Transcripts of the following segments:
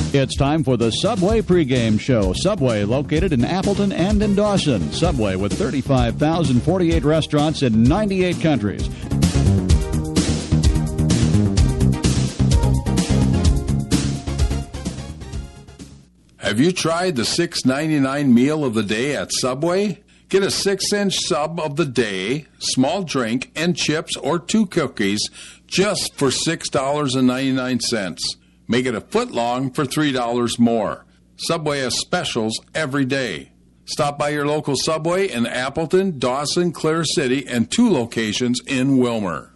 It's time for the Subway pregame show. Subway, located in Appleton and in Dawson. Subway with 35,048 restaurants in 98 countries. Have you tried the $6.99 meal of the day at Subway? Get a 6-inch sub of the day, small drink, and chips or 2 cookies just for $6.99. Make it a foot long for $3 more. Subway has specials every day. Stop by your local Subway in Appleton, Dawson, Clear City, and 2 locations in Wilmer.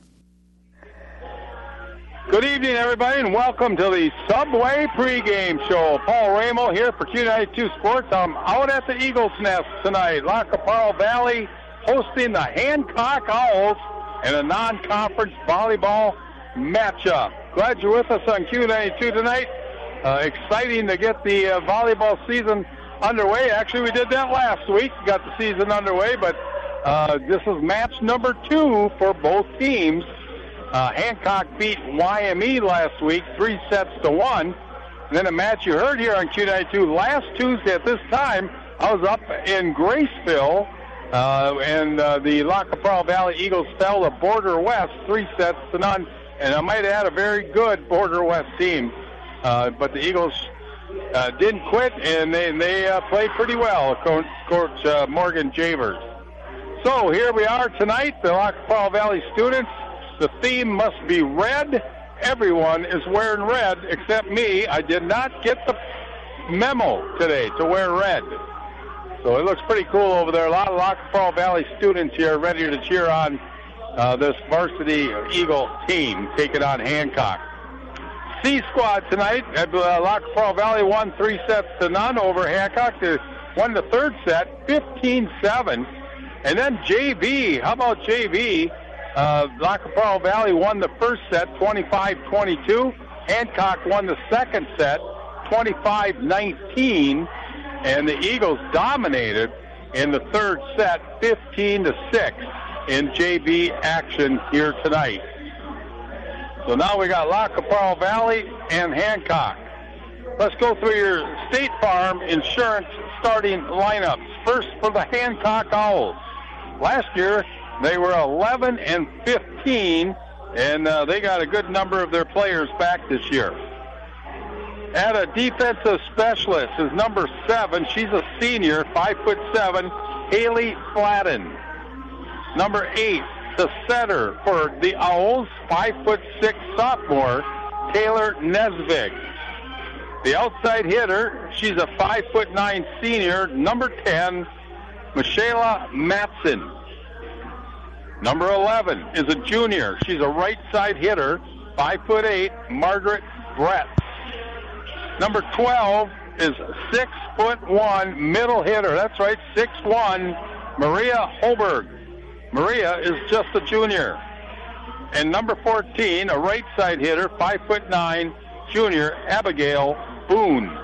Good evening, everybody, and welcome to the Subway pregame show. Paul Ramo here for Q92 Sports. I'm out at the Eagles Nest tonight. Lac qui Parle Valley hosting the Hancock Owls in a non-conference volleyball matchup. Glad you're with us on Q92 tonight. Exciting to get the volleyball season underway. Actually, we did that last week, got the season underway, but this is match number 2 for both teams. Hancock beat YME last week, 3-1. And then a match you heard here on Q92 last Tuesday at this time, I was up in Graceville, and the Lac qui Parle Valley Eagles fell to Border West, 3-0. And I might add a very good Border West team. But the Eagles didn't quit, and they played pretty well, Coach Morgan Javers. So here we are tonight, the Lac qui Parle Valley students. The theme must be red. Everyone is wearing red except me. I did not get the memo today to wear red. So it looks pretty cool over there. A lot of Lac qui Parle Valley students here ready to cheer on this varsity Eagle team taking on Hancock. C squad tonight at Lac qui Parle Valley won 3-0 over Hancock. They won the third set, 15-7. And then JV, how about JV? Lac qui Parle Valley won the first set, 25-22. Hancock won the second set, 25-19. And the Eagles dominated in the third set, 15-6 in JV action here tonight. So now we got Lac qui Parle Valley and Hancock. Let's go through your State Farm Insurance starting lineups. First for the Hancock Owls. Last year, they were 11-15, and they got a good number of their players back this year. At a defensive specialist is number 7. She's a senior, 5'7", Haley Fladden. Number 8, the center for the Owls, 5'6", sophomore, Taylor Nesvig. The outside hitter, she's a 5'9", senior, number 10, Michaela Matson. Number 11 is a junior. She's a right side hitter, 5'8", Margaret Brett. Number 12 is 6'1", middle hitter. That's right, 6'1", Maria Holberg. Maria is just a junior. And number 14, a right side hitter, 5'9", junior, Abigail Boone.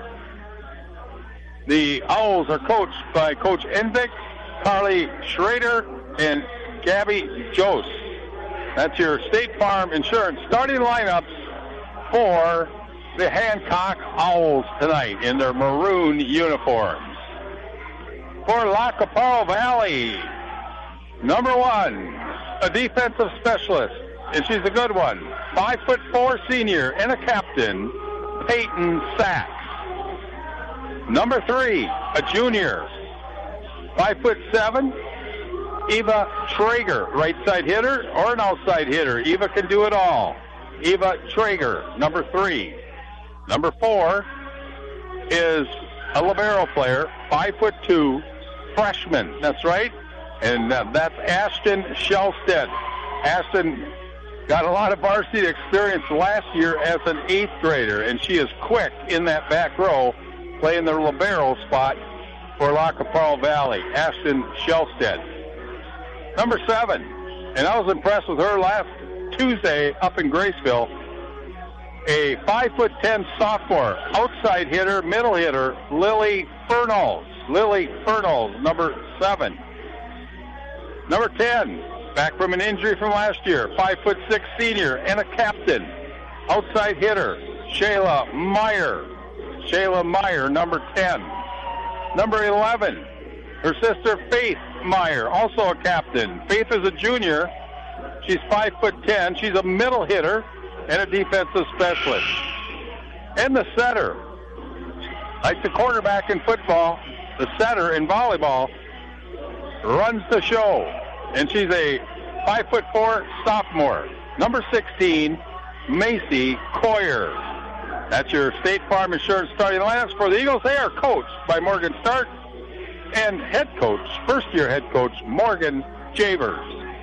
The Owls are coached by Coach Envik, Carly Schrader, and Gabby Jose. That's your State Farm Insurance starting lineups for the Hancock Owls tonight in their maroon uniforms. For Lac qui Parle Valley, number 1, a defensive specialist, and she's a good one, 5'4", senior and a captain, Peyton Sachs. Number 3, a junior, 5'7", Eva Traeger, right side hitter or an outside hitter. Eva can do it all. Eva Traeger, number 3. Number 4 is a libero player, 5'2", freshman. That's right. And that's Ashton Shellstead. Ashton got a lot of varsity experience last year as an 8th grader, and she is quick in that back row, playing the libero spot for Lac qui Parle Valley. Ashton Shellstead. Number 7, and I was impressed with her last Tuesday up in Graceville, a 5'10" sophomore, outside hitter, middle hitter, Lily Fernals. Lily Fernals, number 7. Number 10, back from an injury from last year, 5'6" senior and a captain, outside hitter, Shayla Meyer. Shayla Meyer, number 10. Number 11, her sister Faith Meyer, also a captain. Faith is a junior. She's 5'10". She's a middle hitter and a defensive specialist. And the setter, like the quarterback in football, the setter in volleyball runs the show. And she's a 5'4" sophomore. Number 16, Macy Coyer. That's your State Farm Insurance starting lineups for the Eagles. They are coached by Morgan Stark and head coach, first-year head coach, Morgan Jager.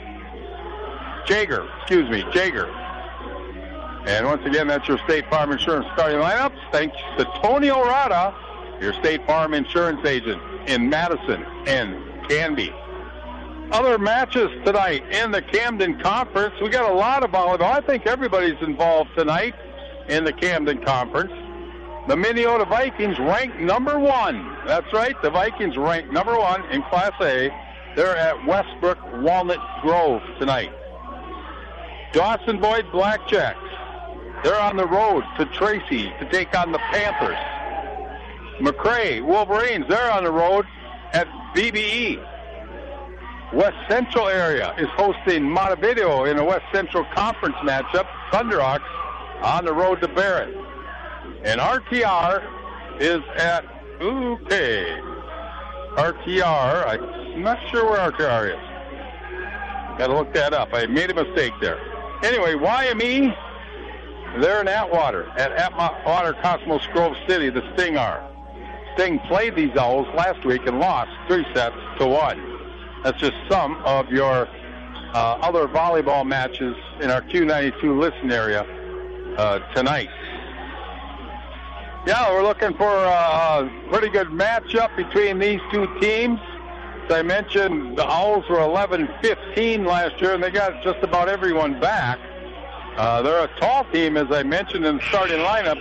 And once again, that's your State Farm Insurance starting lineups. Thanks to Tony Orada, your State Farm Insurance agent in Madison and Canby. Other matches tonight in the Camden Conference. We got a lot of volleyball. I think everybody's involved tonight in the Camden Conference. The Minneota Vikings ranked number 1. That's right, the Vikings ranked number 1 in Class A. They're at Westbrook Walnut Grove tonight. Dawson Boyd Blackjacks, they're on the road to Tracy to take on the Panthers. McRae Wolverines, they're on the road at BBE. West Central area is hosting Montevideo in a West Central Conference matchup. Thunderhawks on the road to Barrett. And RTR is at, RTR, I'm not sure where RTR is. Got to look that up. I made a mistake there. Anyway, YME, they're in Atwater, at Atwater Cosmos Grove City, the Sting are. Sting played these Owls last week and lost 3-1. That's just some of your other volleyball matches in our Q92 listen area tonight. Yeah, we're looking for a pretty good matchup between these two teams. As I mentioned, the Owls were 11-15 last year, and they got just about everyone back. They're a tall team, as I mentioned in the starting lineup,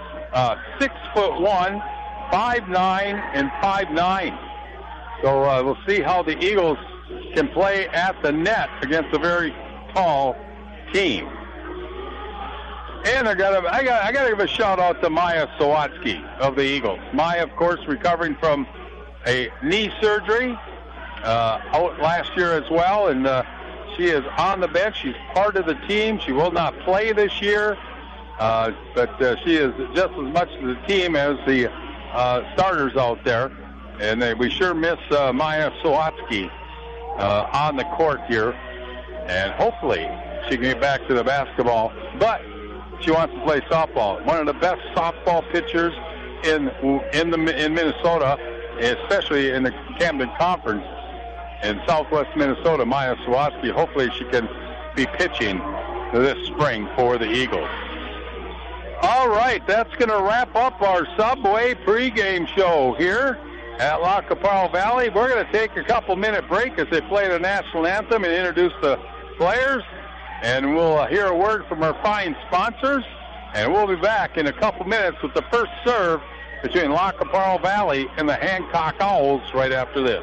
6'1", 5'9", and 5'9". So we'll see how the Eagles can play at the net against a very tall team. And I gotta give a shout out to Maya Sawatsky of the Eagles. Maya, of course, recovering from a knee surgery out last year as well, and she is on the bench. She's part of the team. She will not play this year, but she is just as much of the team as the starters out there. And we sure miss Maya Sawatsky on the court here. And hopefully she can get back to the basketball. But she wants to play softball. One of the best softball pitchers in Minnesota, especially in the Camden Conference in southwest Minnesota, Maya Sawatsky. Hopefully she can be pitching this spring for the Eagles. All right, that's going to wrap up our Subway pregame show here at La Capral Valley. We're going to take a couple-minute break as they play the national anthem and introduce the players. And we'll hear a word from our fine sponsors. And we'll be back in a couple minutes with the first serve between La Capral Valley and the Hancock Owls right after this.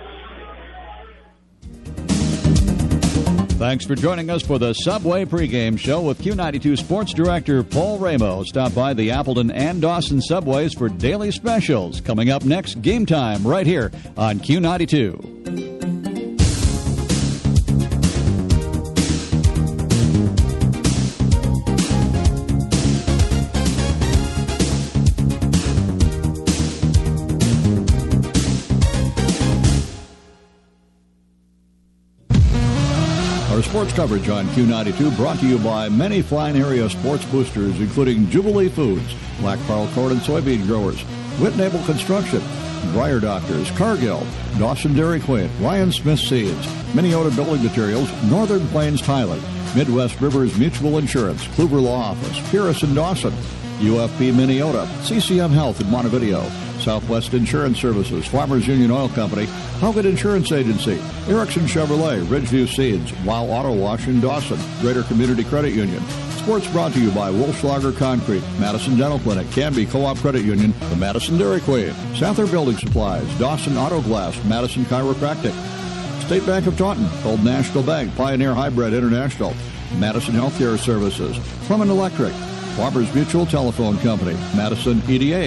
Thanks for joining us for the Subway pregame show with Q92 Sports Director Paul Ramos. Stop by the Appleton and Dawson Subways for daily specials. Coming up next, Game Time right here on Q92. Sports coverage on Q92 brought to you by many fine area sports boosters, including Jubilee Foods, Black Pearl Corn and Soybean Growers, Whitnable Construction, Dryer Doctors, Cargill, Dawson Dairy Queen, Ryan Smith Seeds, Minneota Building Materials, Northern Plains Tiling, Midwest Rivers Mutual Insurance, Kluber Law Office, Pierce and Dawson, UFP Minneota, CCM Health in Montevideo, Southwest Insurance Services, Farmers Union Oil Company, Hogan Insurance Agency, Erickson Chevrolet, Ridgeview Seeds, Wow Auto Wash in Dawson, Greater Community Credit Union. Sports brought to you by Wolfschlager Concrete, Madison Dental Clinic, Canby Co-op Credit Union, the Madison Dairy Queen, Sather Building Supplies, Dawson Auto Glass, Madison Chiropractic, State Bank of Taunton, Old National Bank, Pioneer Hybrid International, Madison Healthcare Services, Clement Electric, Farmers Mutual Telephone Company, Madison EDA,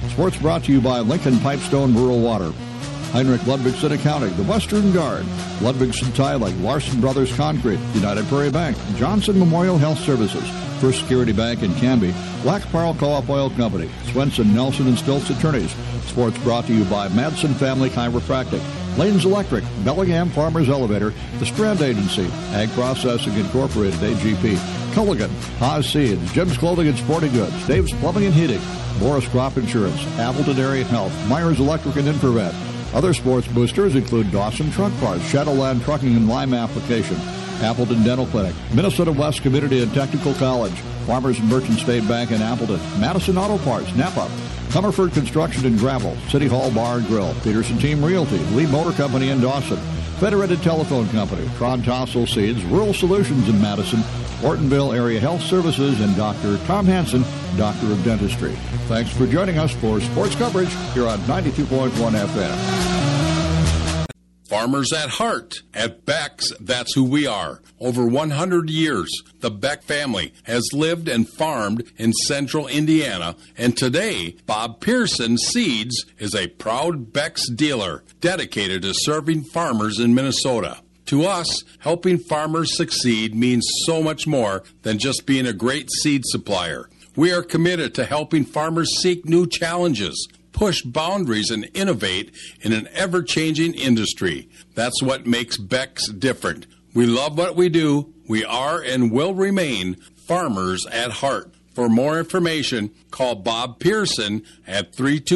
Sports brought to you by Lincoln Pipestone Rural Water, Heinrich Ludwigson Accounting, the Western Guard, Ludwigson Tiling, Larson Brothers Concrete, United Prairie Bank, Johnson Memorial Health Services, First Security Bank in Canby, Black Pearl Co-op Oil Company, Swenson, Nelson, and Stilts Attorneys. Sports brought to you by Madsen Family Chiropractic, Lanes Electric, Bellingham Farmers Elevator, The Strand Agency, Ag Processing Incorporated, AGP, Culligan, Haas Seeds, Jim's Clothing and Sporting Goods, Dave's Plumbing and Heating, Boris Crop Insurance, Appleton Area Health, Myers Electric and Infrared. Other sports boosters include Dawson Truck Parts, Shadowland Trucking and Lime Application, Appleton Dental Clinic, Minnesota West Community and Technical College, Farmers and Merchant State Bank in Appleton, Madison Auto Parts, Napa, Comerford Construction and Gravel, City Hall Bar and Grill, Peterson Team Realty, Lee Motor Company in Dawson, Federated Telephone Company, Tron Tossel Seeds, Rural Solutions in Madison, Ortonville Area Health Services, and Dr. Tom Hansen, Doctor of Dentistry. Thanks for joining us for sports coverage here on 92.1 FM. Farmers at heart. At Beck's, that's who we are. Over 100 years, the Beck family has lived and farmed in central Indiana, and today, Bob Pearson Seeds is a proud Beck's dealer dedicated to serving farmers in Minnesota. To us, helping farmers succeed means so much more than just being a great seed supplier. We are committed to helping farmers seek new challenges, push boundaries, and innovate in an ever-changing industry. That's what makes Beck's different. We love what we do. We are and will remain farmers at heart. For more information, call Bob Pearson at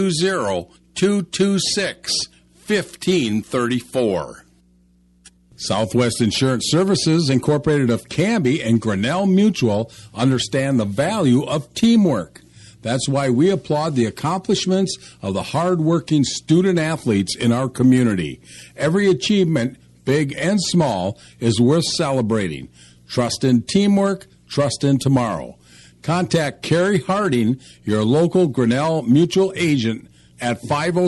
320-226-1534. Southwest Insurance Services, Incorporated of Canby and Grinnell Mutual understand the value of teamwork. That's why we applaud the accomplishments of the hard-working student-athletes in our community. Every achievement, big and small, is worth celebrating. Trust in teamwork, trust in tomorrow. Contact Carrie Harding, your local Grinnell Mutual agent, at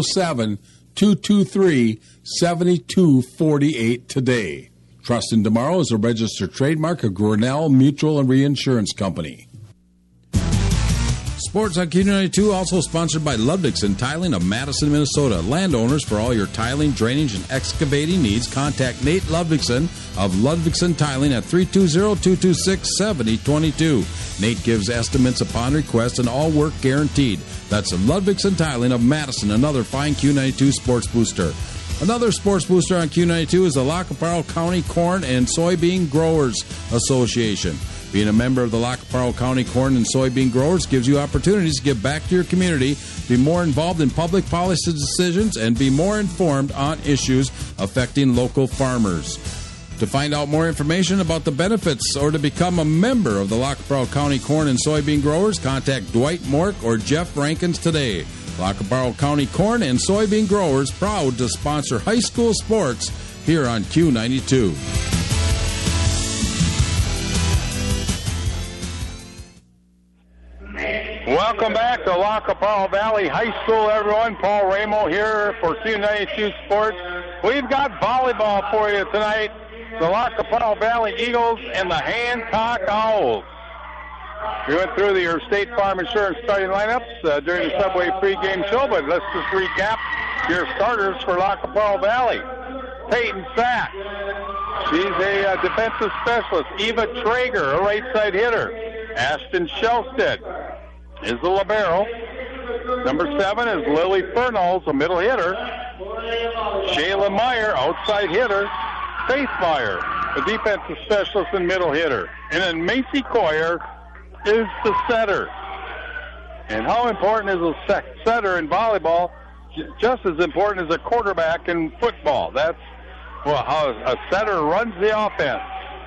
507-223-7248 today. Trust in Tomorrow is a registered trademark of Grinnell Mutual and Reinsurance Company. Sports on Q92 also sponsored by Ludwigson Tiling of Madison, Minnesota. Landowners, for all your tiling, drainage, and excavating needs, contact Nate Ludwigson of Ludwigson Tiling at 320-226-7022. Nate gives estimates upon request and all work guaranteed. That's Ludwigson Tiling of Madison, another fine Q92 sports booster. Another sports booster on Q92 is the Lackaparro County Corn and Soybean Growers Association. Being a member of the Lackaparro County Corn and Soybean Growers gives you opportunities to give back to your community, be more involved in public policy decisions, and be more informed on issues affecting local farmers. To find out more information about the benefits or to become a member of the Lackaparro County Corn and Soybean Growers, contact Dwight Mork or Jeff Rankins today. Lackaparro County Corn and Soybean Growers, proud to sponsor high school sports here on Q92. Welcome back to Lackaparro Valley High School, everyone. Paul Ramo here for Q92 Sports. We've got volleyball for you tonight. The Lackaparro Valley Eagles and the Hancock Owls. We went through your State Farm Insurance starting lineups during the Subway pregame show, but let's just recap your starters for Lackaparro Valley. Peyton Sachs. She's a defensive specialist. Eva Traeger, a right side hitter. Ashton Shelsted is the libero. Number 7 is Lily Fernals, a middle hitter. Shayla Meyer, outside hitter. Faith Meyer, a defensive specialist and middle hitter. And then Macy Coyer is the setter. And how important is a setter in volleyball? Just as important as a quarterback in football. That's how a setter runs the offense.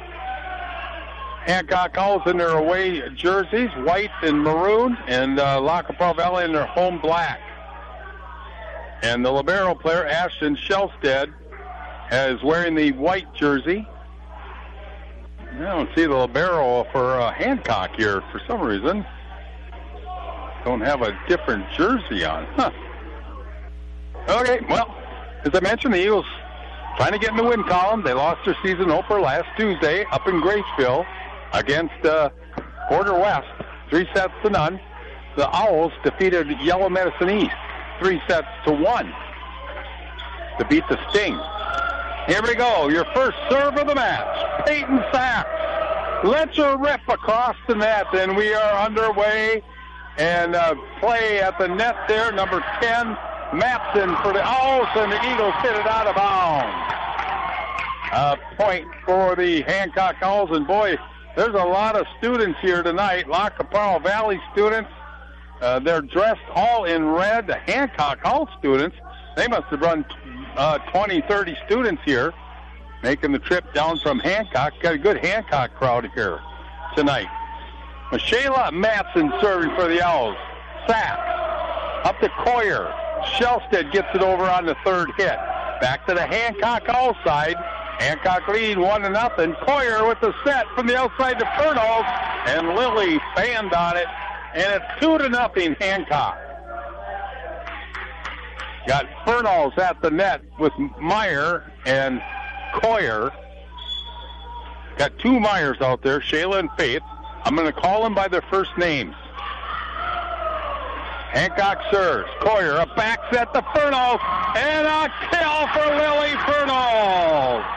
Hancock Owls in their away jerseys, white and maroon, and Lackaparro Valley in their home black. And the libero player, Ashton Shelsted, is wearing the white jersey. I don't see the libero for Hancock here for some reason. Don't have a different jersey on. Huh. Okay, well, as I mentioned, the Eagles trying to get in the win column. They lost their season opener last Tuesday up in Graceville against Porter West, 3-0. the Owls defeated Yellow Medicine East 3-1 to beat the Sting. Here we go. Your first serve of the match. Peyton Sachs lets her rip across the net, and we are underway. And play at the net there, number 10, Matson for the Owls, and the Eagles hit it out of bounds. A point for the Hancock Owls, and boy, there's a lot of students here tonight. La Caparo Valley students, they're dressed all in red. The Hancock Owl students, they must have run 20, 30 students here, making the trip down from Hancock. Got a good Hancock crowd here tonight. Shayla Matson serving for the Owls. Sachs up to Coyer. Shellstead gets it over on the third hit. Back to the Hancock Owl side. Hancock lead 1-0. Coyer with the set from the outside to Fernals, and Lilly fanned on it, and it's 2-0 Hancock. Got Fernals at the net with Meyer and Coyer. Got two Meyers out there, Shayla and Faith. I'm going to call them by their first names. Hancock serves. Coyer, a back set to Fernals, and a kill for Lily Fernals.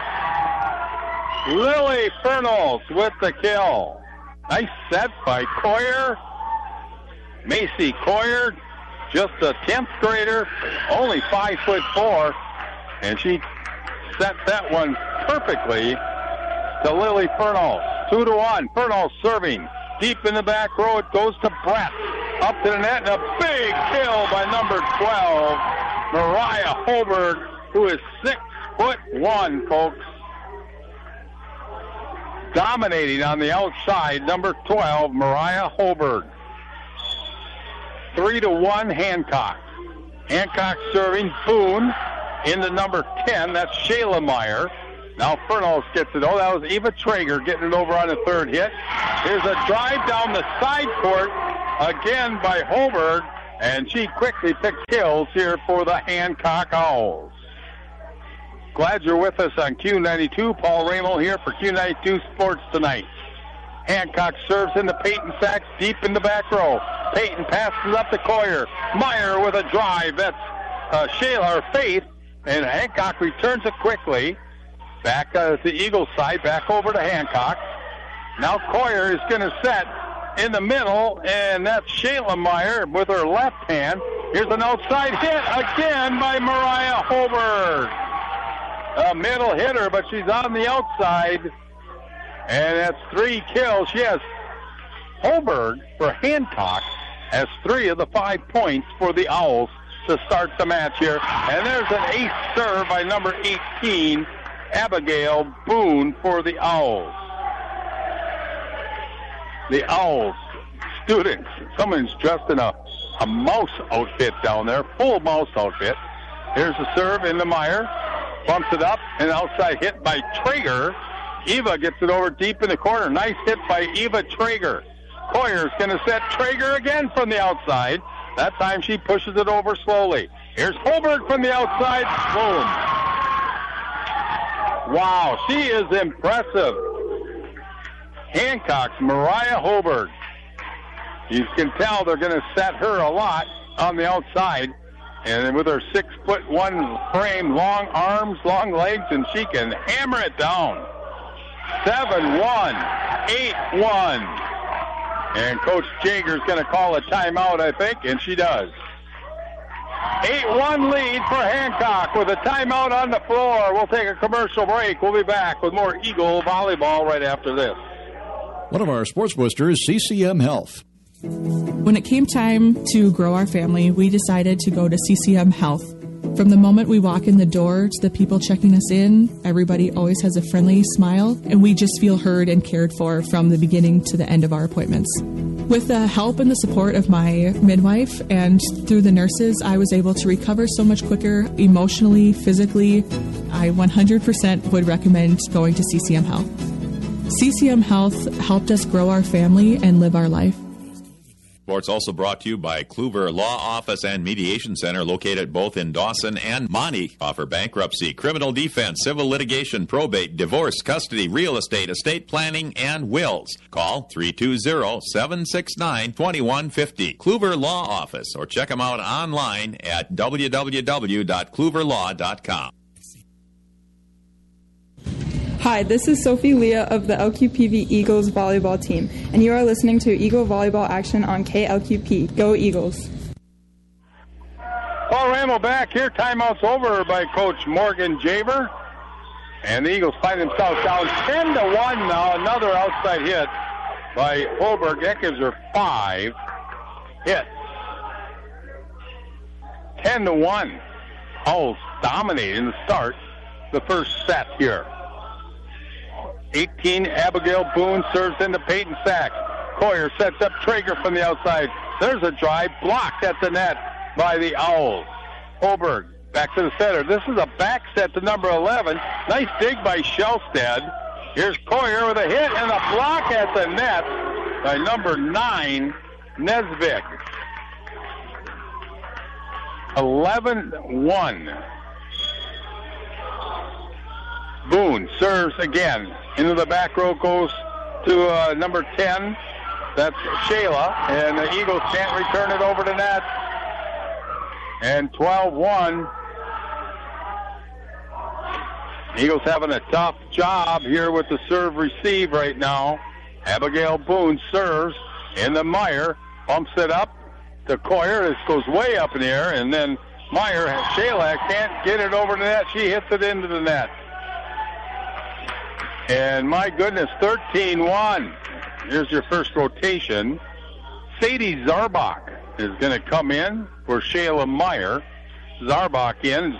Lily Fernals with the kill. Nice set by Coyer. Macy Coyer, just a 10th grader, only 5'4", and she set that one perfectly to Lily Fernals. 2-1. Fernals serving. Deep in the back row, it goes to Brett. Up to the net, and a big kill by number 12, Mariah Holberg, who is 6'1", folks. Dominating on the outside, number 12, Mariah Holberg. 3-1 Hancock. Hancock serving. Boone into number 10. That's Shayla Meyer. Now Fernals gets it. Oh, that was Eva Traeger getting it over on the third hit. Here's a drive down the side court again by Holberg, and she quickly picks kills here for the Hancock Owls. Glad you're with us on Q92. Paul Ramel here for Q92 Sports tonight. Hancock serves into Peyton Sachs deep in the back row. Peyton passes up to Coyer. Meyer with a drive. That's Shayla or Faith, and Hancock returns it quickly. Back to the Eagles side, back over to Hancock. Now Coyer is going to set in the middle, and that's Shayla Meyer with her left hand. Here's an outside hit again by Mariah Holberg. A middle hitter, but she's on the outside, and that's 3 kills. She has Holberg for Hancock has 3 of the 5 points for the Owls to start the match here. And there's an ace serve by number 18, Abigail Boone for the Owls. The Owls students, someone's dressed in a mouse outfit down there, full mouse outfit. Here's the serve into Meyer, bumps it up, and outside hit by Traeger. Eva gets it over deep in the corner. Nice hit by Eva Traeger. Coyer's going to set Traeger again from the outside. That time she pushes it over slowly. Here's Holberg from the outside. Boom. Wow, she is impressive. Hancock's Mariah Holberg. You can tell they're going to set her a lot on the outside. And with her 6'1" frame, long arms, long legs, and she can hammer it down. 7-1, 8-1. And Coach Jager's going to call a timeout, I think, and she does. 8-1 lead for Hancock with a timeout on the floor. We'll take a commercial break. We'll be back with more Eagle volleyball right after this. One of our sports boosters, CCM Health. When it came time to grow our family, we decided to go to CCM Health. From the moment we walk in the door to the people checking us in, everybody always has a friendly smile, and we just feel heard and cared for from the beginning to the end of our appointments. With the help and the support of my midwife and through the nurses, I was able to recover so much quicker, emotionally, physically. I 100% would recommend going to CCM Health. CCM Health helped us grow our family and live our life. Sports also brought to you by Kluver Law Office and Mediation Center, located both in Dawson and Monty. Offer bankruptcy, criminal defense, civil litigation, probate, divorce, custody, real estate, estate planning, and wills. Call 320-769-2150. Kluver Law Office, or check them out online at www.kluverlaw.com. Hi, this is Sophie Leah of the LQPV Eagles volleyball team, and you are listening to Eagle Volleyball Action on KLQP. Go Eagles! Paul Ramo back here. Timeout's over by Coach Morgan Javer. And the Eagles find themselves down 10-1 now. Another outside hit by Holberg. That gives her 5 hits. 10-1. Owls dominating the start, the first set here. 18, Abigail Boone serves into Peyton Sachs. Coyer sets up Traeger from the outside. There's a drive blocked at the net by the Owls. Holberg back to the center. This is a back set to number 11. Nice dig by Shellstead. Here's Coyer with a hit and a block at the net by number 9, Nesvig. 11-1. Boone serves again. Into the back row goes to number 10. That's Shayla. And the Eagles can't return it over to net. And 12-1. Eagles having a tough job here with the serve receive right now. Abigail Boone serves in the Meyer. Bumps it up to Coyer. This goes way up in the air. And then Meyer, Shayla can't get it over the net. She hits it into the net. And my goodness, 13-1. Here's your first rotation. Sadie Zarbach is going to come in for Shayla Meyer. Zarbach in.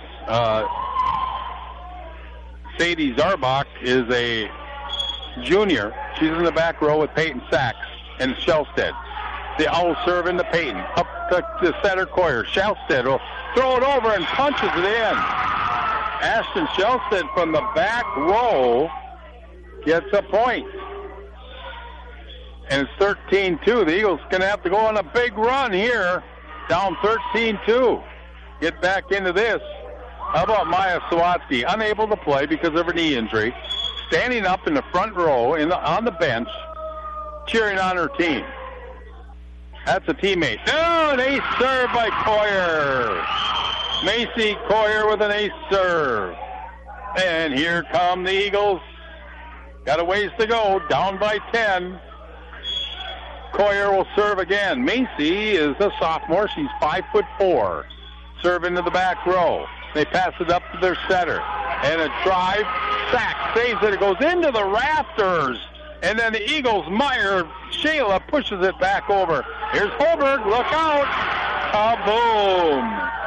Sadie Zarbach is a junior. She's in the back row with Peyton Sachs and Shellstead. The Owls serve into Peyton. Up to center Coyer. Shellstead will throw it over and punches it in. Ashton Shellstead from the back row gets a point. And it's 13-2. The Eagles going to have to go on a big run here. Down 13-2. Get back into this. How about Maya Sawatsky? Unable to play because of her knee injury. Standing up in the front row on the bench, cheering on her team. That's a teammate. Oh, an ace serve by Coyer. Macy Coyer with an ace serve. And here come the Eagles. Got a ways to go, down by 10. Coyer will serve again. Macy is a sophomore. She's 5'4". Serve into the back row. They pass it up to their center. And a drive. Sachs saves it. It goes into the rafters. And then the Eagles, Meyer, Shayla pushes it back over. Here's Holberg. Look out. Kaboom.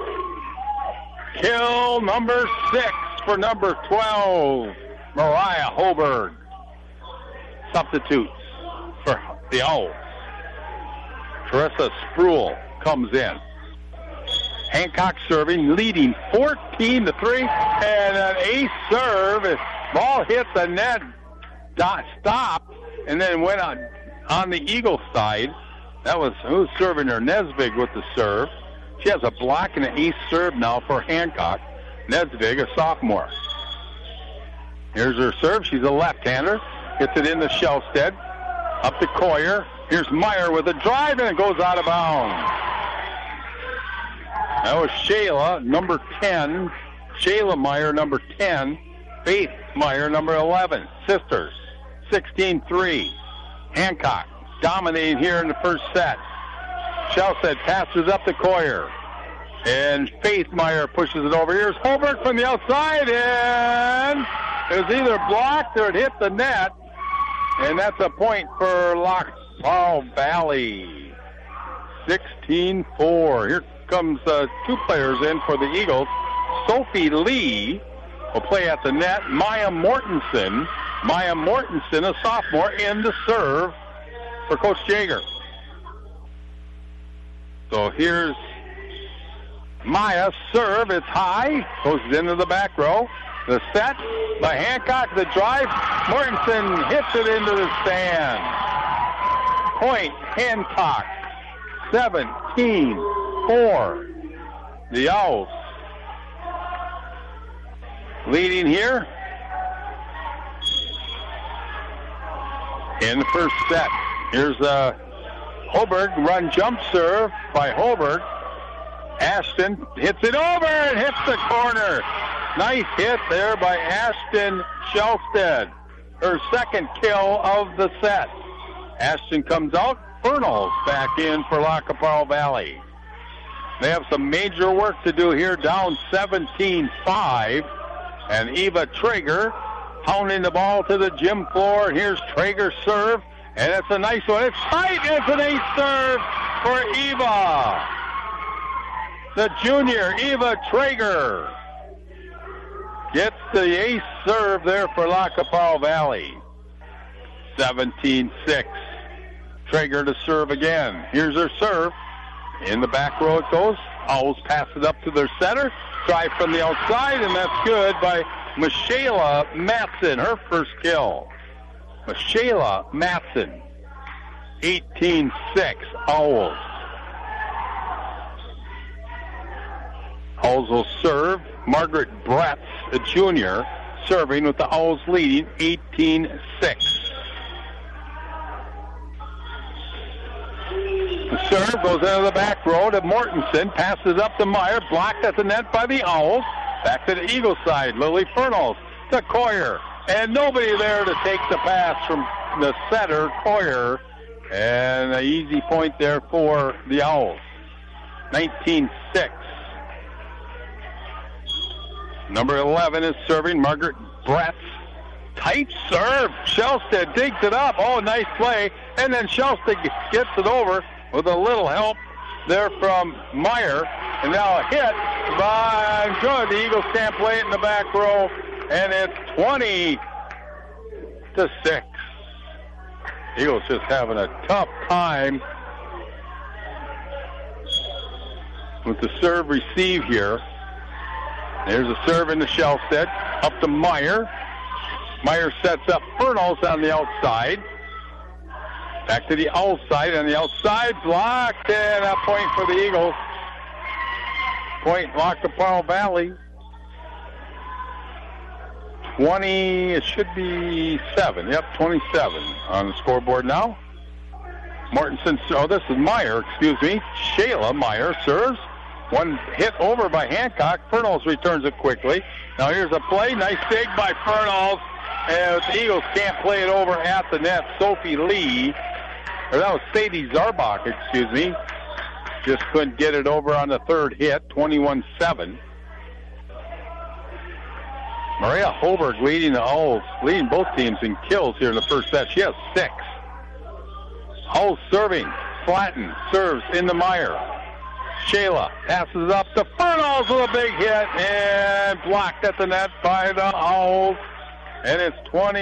Kill number 6 for number 12. Mariah Holberg substitutes for the Owls. Teresa Spruill comes in. Hancock serving, leading 14-3, and an ace serve. Ball hit the net, stopped, and then went on the Eagle side. That was who's serving her, Nesvig with the serve. She has a block and an ace serve now for Hancock. Nesvig, a sophomore. Here's her serve. She's a left-hander. Gets it into Shellstead. Up to Coyer. Here's Meyer with a drive, and it goes out of bounds. That was Shayla, number 10. Shayla Meyer, number 10. Faith Meyer, number 11. Sisters, 16-3. Hancock dominating here in the first set. Shellstead passes up to Coyer. And Faith Meyer pushes it over. Here's Holberg from the outside, and it was either blocked or it hit the net. And that's a point for Loch Powell Valley. 16-4. Here comes 2 players in for the Eagles. Sophie Lee will play at the net. Maya Mortensen, a sophomore, in to serve for Coach Jager. So here's Maya serve. It's high. Goes into the back row. The set by Hancock. The drive. Mortensen hits it into the stand. Point Hancock. 17-4. The Owls leading here in the first set. Here's a Hoburg run jump serve by Hoburg. Ashton hits it over and hits the corner. Nice hit there by Ashton Shelstead. Her second kill of the set. Ashton comes out. Fernals back in for Lac qui Parle Valley. They have some major work to do here, down 17-5. And Eva Traeger pounding the ball to the gym floor. Here's Traeger's serve, and it's a nice one. It's tight. It's an ace serve for Eva. The junior, Eva Traeger, gets the ace serve there for Lac qui Parle Valley. 17-6. Traeger to serve again. Here's her serve. In the back row it goes. Owls pass it up to their setter. Try from the outside, and that's good by Michaela Matson, her first kill. Michaela Matson, 18-6, Owls. Owls will serve. Margaret Bretz, a junior, serving with the Owls leading 18-6. The serve goes into the back row to Mortensen, passes up to Meyer, blocked at the net by the Owls. Back to the Eagle side, Lily Fernals to Coyer, and nobody there to take the pass from the setter, Coyer, and an easy point there for the Owls. 19-6. Number 11 is serving, Margaret Bretz. Tight serve. Shelstead digs it up. Oh, nice play. And then Shelstead gets it over with a little help there from Meyer. And now a hit by good. The Eagles can't play it in the back row. And it's 20-6. Eagles just having a tough time with the serve receive here. There's a serve into Shelstead. Up to Meyer. Meyer sets up Fernals on the outside. Back to the Owl side. On the outside, blocked, and a point for the Eagles. Point, Lac qui Parle Valley. 20, it should be 7. Yep, 27 on the scoreboard now. Mortensen, oh, this is Meyer, excuse me. Shayla Meyer serves. One hit over by Hancock. Fernals returns it quickly. Now here's a play. Nice dig by Fernals. And the Eagles can't play it over at the net. Sophie Lee, or that was Sadie Zarbach, excuse me. Just couldn't get it over on the third hit. 21-7. Maria Hoburg leading the Owls, leading both teams in kills here in the first set. She has 6. Owls serving. Slatton serves into Meyer. Shayla passes up to Fernals with a big hit and blocked at the net by the Owls. And it's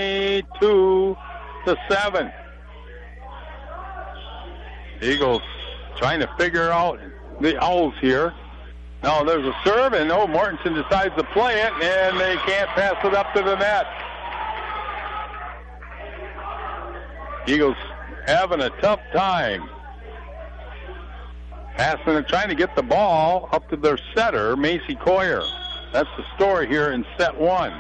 22-7. Eagles trying to figure out the Owls here. Now there's a serve, and Mortensen decides to play it, and they can't pass it up to the net. Eagles having a tough time passing and trying to get the ball up to their setter, Macy Coyer. That's the story here in set 1.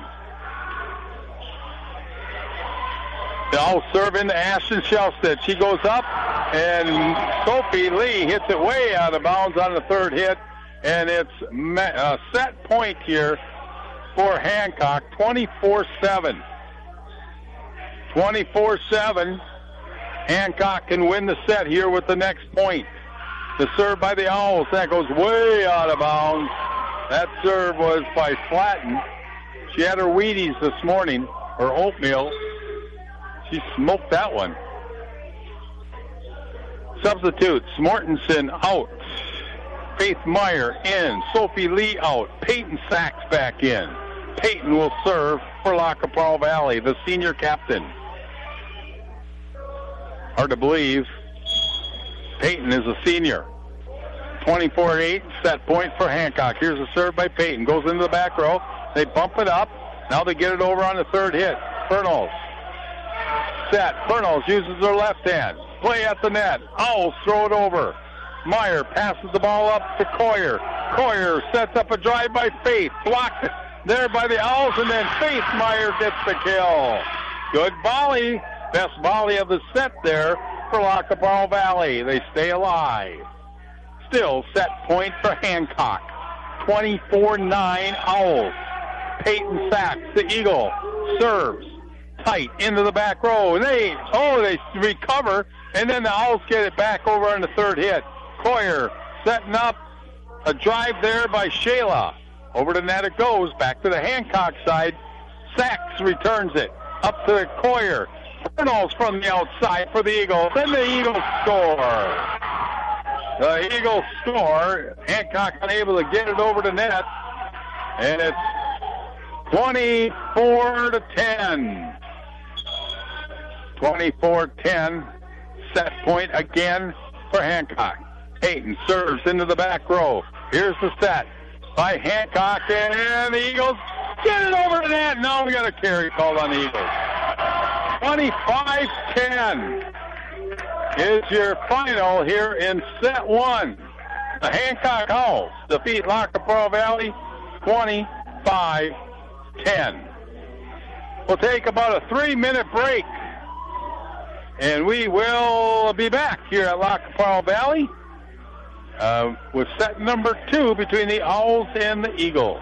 They'll serve into Ashton Shelstead. She goes up, and Sophie Lee hits it way out of bounds on the third hit, and it's a set point here for Hancock, 24-7. 24-7. Hancock can win the set here with the next point. The serve by the Owls, that goes way out of bounds. That serve was by Slatton. She had her Wheaties this morning, or oatmeal. She smoked that one. Substitutes, Mortensen out. Faith Meyer in. Sophie Lee out. Peyton Sachs back in. Peyton will serve for Lac qui Parle Valley, the senior captain. Hard to believe. Peyton is a senior. 24-8, set point for Hancock. Here's a serve by Peyton. Goes into the back row. They bump it up. Now they get it over on the third hit. Fernals. Set. Fernals uses her left hand. Play at the net. Owls throw it over. Meyer passes the ball up to Coyer. Coyer sets up a drive by Faith. Blocked there by the Owls, and then Faith Meyer gets the kill. Good volley. Best volley of the set there for Lac qui Parle Valley. They stay alive. Still set point for Hancock. 24-9 Owls. Peyton Sachs, the Eagle, serves tight into the back row. And they recover, and then the Owls get it back over on the third hit. Coyer setting up a drive there by Shayla. Over the net it goes, back to the Hancock side. Sachs returns it up to Coyer. Reynolds from the outside for the Eagles. Then the Eagles score. The Eagles score. Hancock unable to get it over the net. And it's 24-10. 24-10. Set point again for Hancock. Peyton serves into the back row. Here's the set by Hancock, and the Eagles get it over the net. Now we got a carry called on the Eagles. 25-10 is your final here in set one. The Hancock Owls defeat Lac qui Parle Valley 25-10. We'll take about a 3-minute break, and we will be back here at Lac qui Parle Valley with set number 2 between the Owls and the Eagles.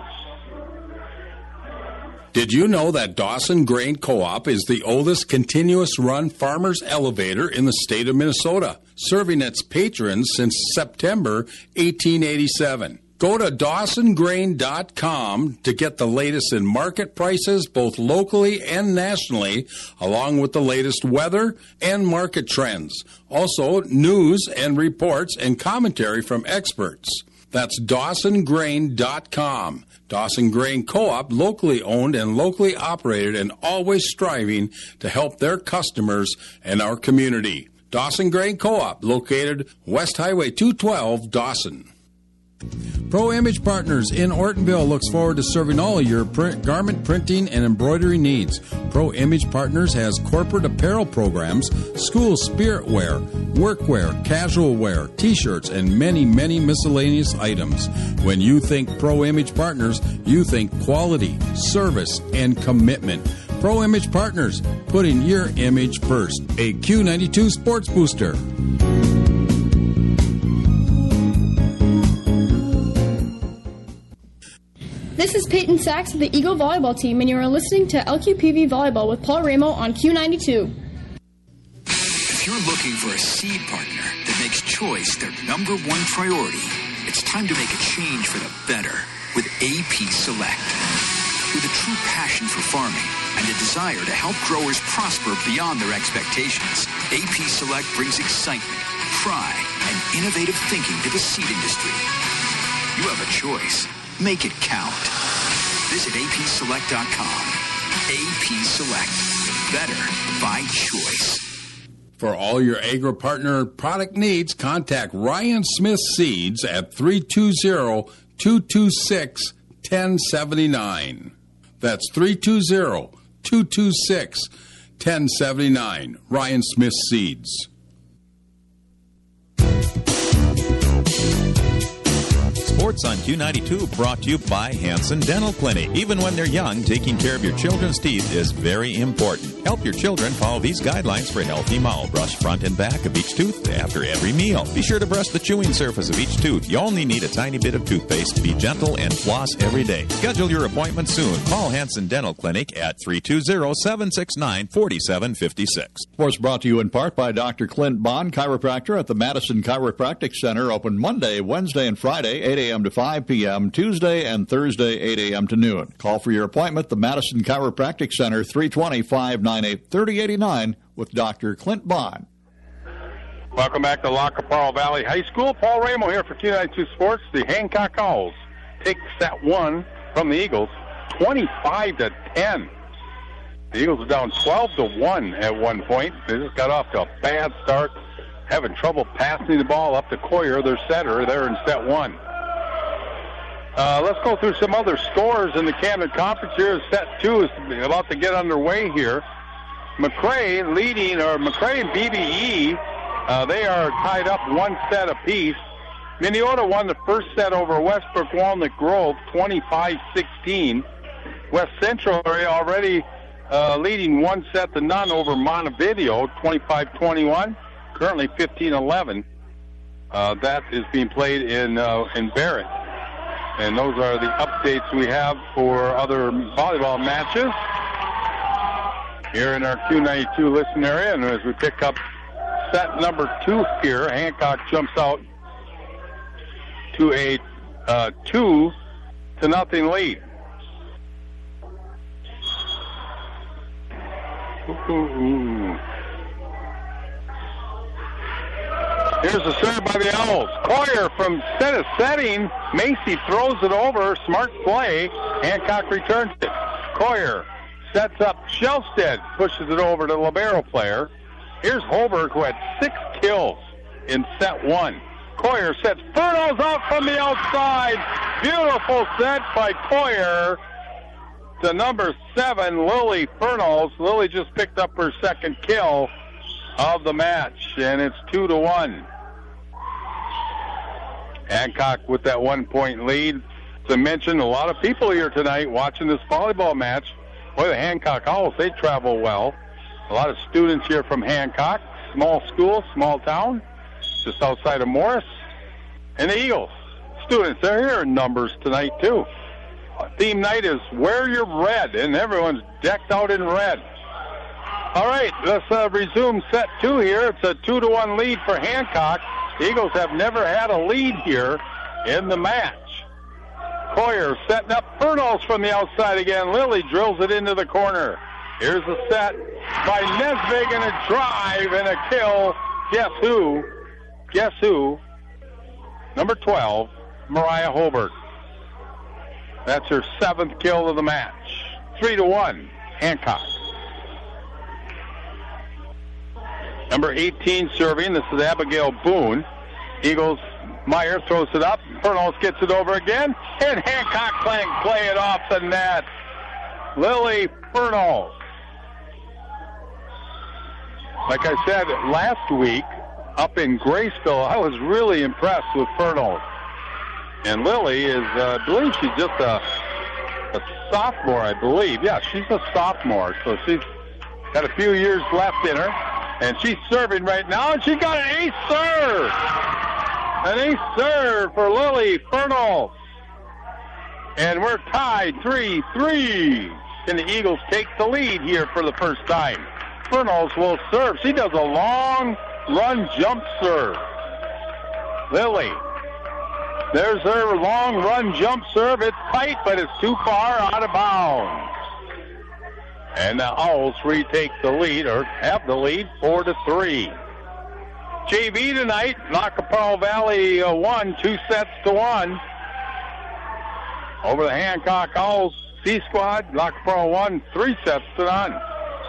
Did you know that Dawson Grain Co-op is the oldest continuous run farmers elevator in the state of Minnesota, serving its patrons since September 1887? Go to DawsonGrain.com to get the latest in market prices, both locally and nationally, along with the latest weather and market trends. Also, news and reports and commentary from experts. That's DawsonGrain.com. Dawson Grain Co-op, locally owned and locally operated, and always striving to help their customers and our community. Dawson Grain Co-op, located West Highway 212, Dawson. Pro Image Partners in Ortonville looks forward to serving all of your garment printing and embroidery needs. Pro Image Partners has corporate apparel programs, school spirit wear, workwear, casual wear, t-shirts, and many, many miscellaneous items. When you think Pro Image Partners, you think quality, service, and commitment. Pro Image Partners, putting your image first. A Q92 Sports Booster. This is Peyton Sachs of the Eagle Volleyball Team, and you are listening to LQPV Volleyball with Paul Ramo on Q92. If you're looking for a seed partner that makes choice their number one priority, it's time to make a change for the better with AP Select. With a true passion for farming and a desire to help growers prosper beyond their expectations, AP Select brings excitement, pride, and innovative thinking to the seed industry. You have a choice. Make it count. Visit apselect.com. AP Select. Better by choice. For all your agri-partner product needs, contact Ryan Smith Seeds at 320-226-1079. That's 320-226-1079. Ryan Smith Seeds. Sports on Q92 brought to you by Hanson Dental Clinic. Even when they're young, taking care of your children's teeth is very important. Help your children follow these guidelines for healthy mouth. Brush front and back of each tooth after every meal. Be sure to brush the chewing surface of each tooth. You only need a tiny bit of toothpaste. Be gentle and floss every day. Schedule your appointment soon. Call Hanson Dental Clinic at 320-769-4756. Sports brought to you in part by Dr. Clint Bond, chiropractor at the Madison Chiropractic Center. Open Monday, Wednesday, and Friday, 8 a.m. to 5 p.m., Tuesday and Thursday, 8 a.m. to noon. Call for your appointment, the Madison Chiropractic Center, 320-598-3089 with Dr. Clint Bond. Welcome back to Lac qui Parle Valley High School. Paul Ramo here for Q92 Sports. The Hancock Owls take set one from the Eagles, 25-10. The Eagles are down 12-1 at one point. They just got off to a bad start, having trouble passing the ball up to Coyer, their setter, there in set one. Let's go through some other scores in the Camden Conference here. Set two is about to get underway here. McRae and BBE, they are tied up one set apiece. Minneota won the first set over Westbrook Walnut Grove, 25-16. West Central area already leading 1-0 over Montevideo, 25-21. Currently 15-11. That is being played in Barrett. And those are the updates we have for other volleyball matches here in our Q92 listen area. And as we pick up set number 2 here, Hancock jumps out to a 2-0 lead. Here's the serve by the Owls. Coyer from setting. Macy throws it over. Smart play. Hancock returns it. Coyer sets up. Shelstead pushes it over to the libero player. Here's Holberg, who had 6 kills in set 1. Coyer sets Furnos out from the outside. Beautiful set by Coyer to number 7, Lily Furnos. Lily just picked up her second kill of the match, and it's 2-1. Hancock with that 1-point lead. To mention, a lot of people here tonight watching this volleyball match. Boy, the Hancock Owls, they travel well. A lot of students here from Hancock. Small school, small town, just outside of Morris. And the Eagles. Students, they're here in numbers tonight, too. Theme night is Wear Your Red, and everyone's decked out in red. All right, let's resume set 2 here. It's a 2-1 lead for Hancock. The Eagles have never had a lead here in the match. Coyer setting up Furnos from the outside again. Lily drills it into the corner. Here's a set by Nesvig and a drive and a kill. Guess who? Guess who? Number 12, Mariah Holberg. That's her 7th kill of the match. 3-1, Hancock. Number 18 serving. This is Abigail Boone. Eagles, Meyer throws it up. Furnos gets it over again. And Hancock play it off the net. Lily Furnos. Like I said last week, up in Graceville, I was really impressed with Furnos. And Lily is, I believe she's just a sophomore, I believe. Yeah, she's a sophomore, so she's got a few years left in her. And she's serving right now, and she got an ace serve. An ace serve for Lily Furnos. And we're tied 3-3. Can the Eagles take the lead here for the first time? Furnos will serve. She does a long run jump serve. Lily. There's her long run jump serve. It's tight, but it's too far out of bounds. And the Owls retake the lead, or have the lead, 4-3. JV tonight, Lackapaul Valley won 2-1 over the Hancock Owls C squad. Lackapaul won 3-0.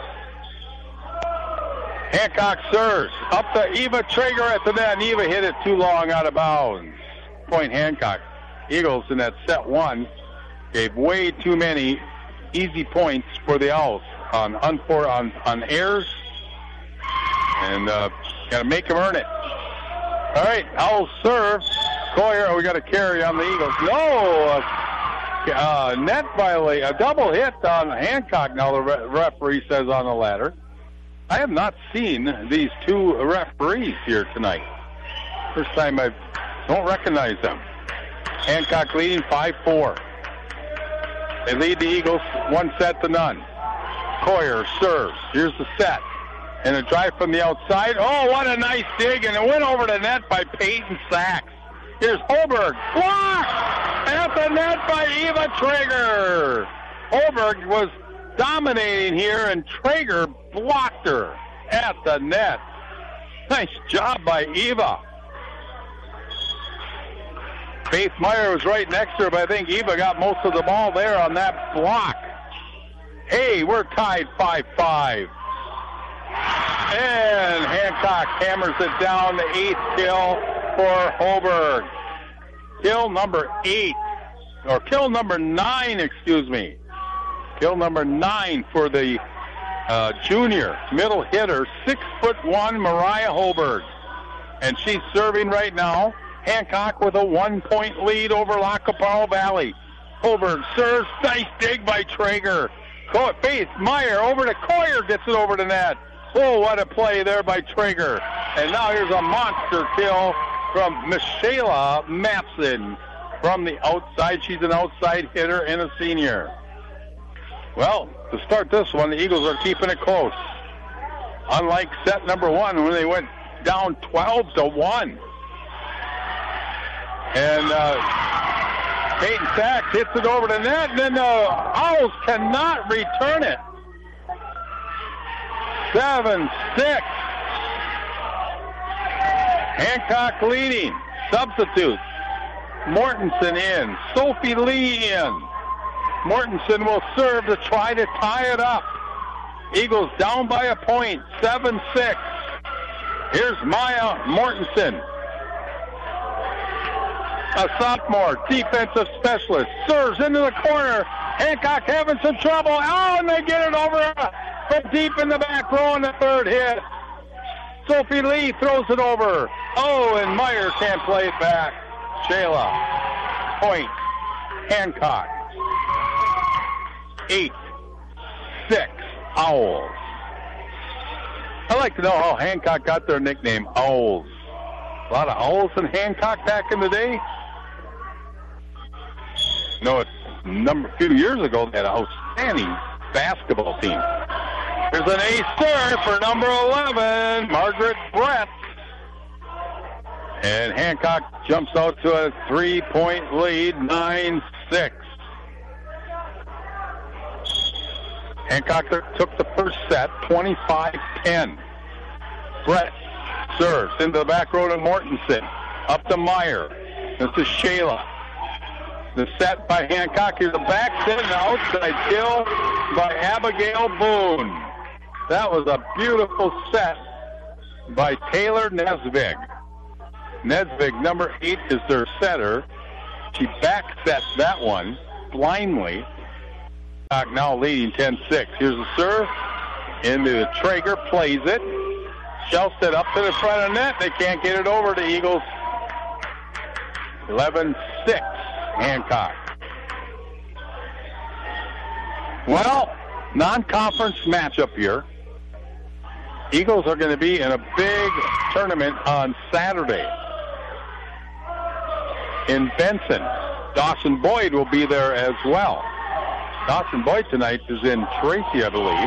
Hancock serves up to Eva Traeger at the net. Eva hit it too long out of bounds. Point Hancock. Eagles in that set 1 gave way too many easy points for the Owls on errors, and got to make them earn it. All right, Owls serve. Coyer, we got a carry on the Eagles. No, net violation, a double hit on Hancock. Now the referee says on the ladder. I have not seen these two referees here tonight. First time I don't recognize them. Hancock leading 5-4. They lead the Eagles 1-0. Coyer serves. Here's the set. And a drive from the outside. Oh, what a nice dig. And it went over the net by Peyton Sachs. Here's Holberg. Blocked at the net by Eva Traeger. Holberg was dominating here, and Traeger blocked her at the net. Nice job by Eva. Faith Meyer was right next to her, but I think Eva got most of the ball there on that block. Hey, we're tied 5-5. And Hancock hammers it down, the 8th kill for Holberg. Kill number 8, or kill number 9, excuse me. Kill number 9 for the junior middle hitter, 6'1", Mariah Holberg. And she's serving right now. Hancock with a 1-point lead over La Caparo Valley. Holberg serves. Nice dig by Traeger. Faith Meyer over to Coyer. Gets it over the net. Oh, what a play there by Traeger. And now here's a monster kill from Michaela Matson from the outside. She's an outside hitter and a senior. Well, to start this one, the Eagles are keeping it close. Unlike set number one when they went down 12-1. And Peyton Sachs hits it over the net, and then the Owls cannot return it. 7-6. Hancock leading. Substitutes. Mortensen in. Sophie Lee in. Mortensen will serve to try to tie it up. Eagles down by a point. 7-6. Here's Maya Mortensen. A sophomore defensive specialist. Serves into the corner. Hancock having some trouble. Oh, and they get it over from deep in the back row on the third hit. Sophie Lee throws it over. Oh, and Meyer can't play it back. Shayla. Point. Hancock. 8-6 Owls. I'd like to know how Hancock got their nickname, Owls. A lot of owls in Hancock back in the day. A few years ago, they had an outstanding basketball team. There's an ace serve for number 11, Margaret Brett. And Hancock jumps out to a 3-point lead, 9-6. Hancock took the first set, 25-10. Brett serves into the back row to Mortensen. Up to Meyer. This is Shayla. The set by Hancock. Here's a back set and outside kill by Abigail Boone. That was a beautiful set by Taylor Nesvig. Nesvig, number 8, is their setter. She back sets that one blindly. Hancock now leading 10-6. Here's the serve. Into the Traeger, plays it. Shellstead up to the front of the net. They can't get it over to Eagles. 11-6, Hancock. Well, non-conference matchup here. Eagles are going to be in a big tournament on Saturday in Benson. Dawson Boyd will be there as well. Dawson Boyd tonight is in Tracy, I believe.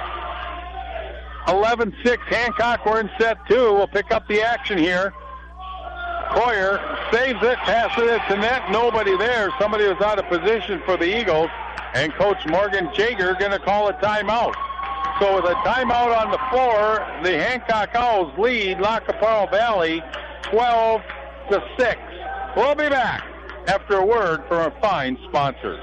11-6, Hancock. We're in set 2. We'll pick up the action here. Coyer saves it, passes it to net. Nobody there. Somebody was out of position for the Eagles. And Coach Morgan Jager going to call a timeout. So with a timeout on the floor, the Hancock Owls lead La Caparo Valley 12-6. We'll be back after a word from our fine sponsors.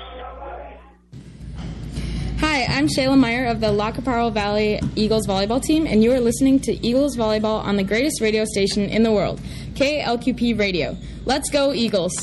Hi, I'm Shayla Meyer of the La Caparo Valley Eagles volleyball team, and you are listening to Eagles Volleyball on the greatest radio station in the world, KLQP Radio. Let's go, Eagles.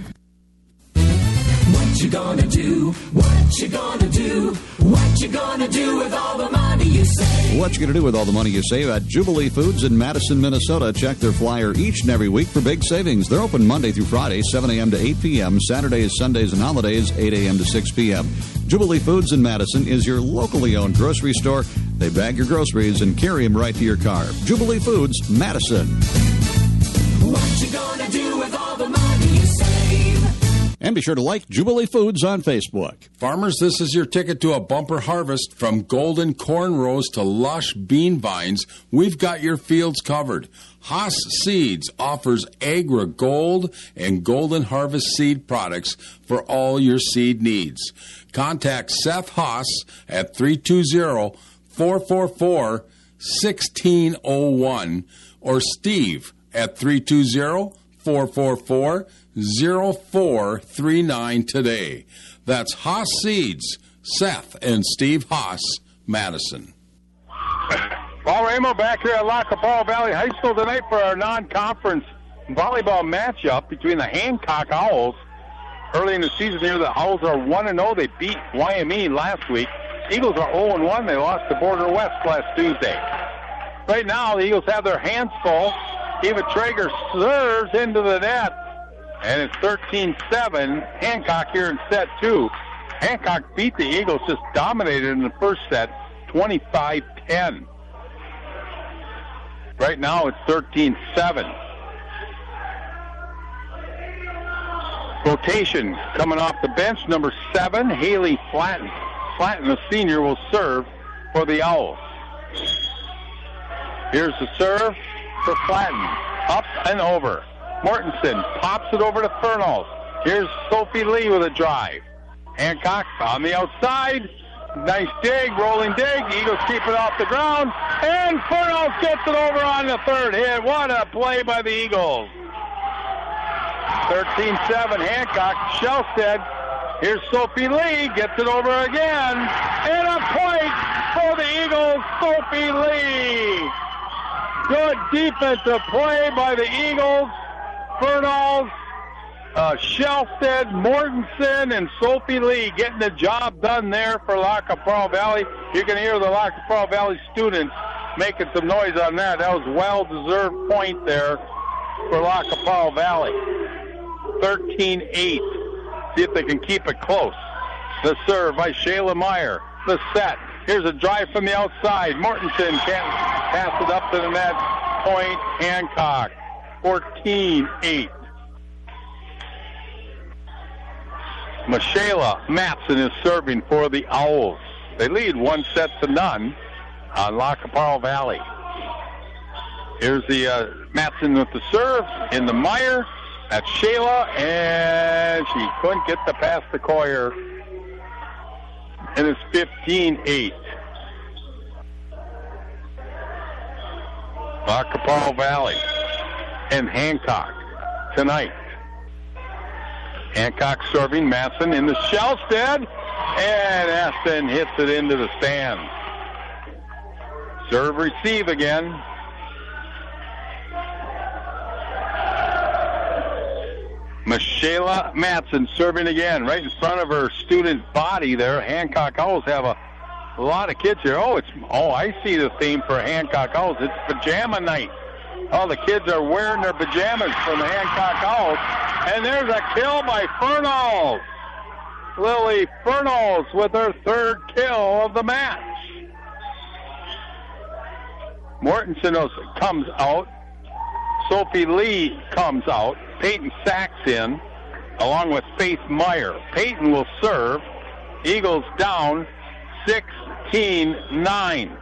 What you gonna do? What you gonna do? What you gonna do with all the money you save? What you gonna do with all the money you save at Jubilee Foods in Madison, Minnesota? Check their flyer each and every week for big savings. They're open Monday through Friday, 7 a.m. to 8 p.m., Saturdays, Sundays, and holidays, 8 a.m. to 6 p.m. Jubilee Foods in Madison is your locally owned grocery store. They bag your groceries and carry them right to your car. Jubilee Foods, Madison. What you gonna do with all the money you save? And be sure to like Jubilee Foods on Facebook. Farmers, this is your ticket to a bumper harvest. From golden corn rows to lush bean vines, we've got your fields covered. Haas Seeds offers Agra Gold and Golden Harvest seed products for all your seed needs. Contact Seth Haas at 320-444-1601 or Steve at 320-444-0439 today. That's Haas Seeds, Seth and Steve Haas, Madison. Paul Ramo back here at La Caparo Valley High School tonight for our non-conference volleyball matchup between the Hancock Owls. Early in the season here, the Owls are 1-0. They beat YME last week. Eagles are 0-1. They lost to Border West last Tuesday. Right now, the Eagles have their hands full Eva Traeger serves into the net, and it's 13-7. Hancock here in set 2. Hancock beat the Eagles, just dominated in the first set, 25-10. Right now it's 13-7. Rotation coming off the bench, number 7, Haley Flatten. Flatten, the senior, will serve for the Owls. Here's the serve for Flatten. Up and over. Mortensen pops it over to Fernals. Here's Sophie Lee with a drive. Hancock on the outside. Nice dig, rolling dig. Eagles keep it off the ground. And Fernals gets it over on the third hit. What a play by the Eagles. 13-7 Hancock. Shellstead. Here's Sophie Lee. Gets it over again. And a point for the Eagles. Sophie Lee. Good defensive play by the Eagles. Fernals, Shellstead, Mortensen, and Sophie Lee getting the job done there for Lac qui Parle Valley. You can hear the Lac qui Parle Valley students making some noise on that. That was a well-deserved point there for Lac qui Parle Valley. 13-8. See if they can keep it close. The serve by Shayla Meyer. The set. Here's a drive from the outside. Mortensen can't pass it up to the net. Point Hancock. 14-8. Michaela Matson is serving for the Owls. They lead 1-0 on Lac qui Parle Valley. Here's the Matson with the serve in the Meyer. That's Shayla, and she couldn't get the pass to Coyer. And it's 15-8. Lac qui Parle Valley and Hancock tonight. Hancock serving, Matson in the Shellstead, and Aston hits it into the stands. Serve, receive again. Michaela Matson serving again, right in front of her student body there. Hancock Owls have a lot of kids here. I see the theme for Hancock Owls. It's pajama night. All the kids are wearing their pajamas from the Hancock Owls. And there's a kill by Fernals. Lily Fernals with her third kill of the match. Mortensen comes out. Sophie Lee comes out. Peyton Sachs in, along with Faith Meyer. Peyton will serve. Eagles down 16-9.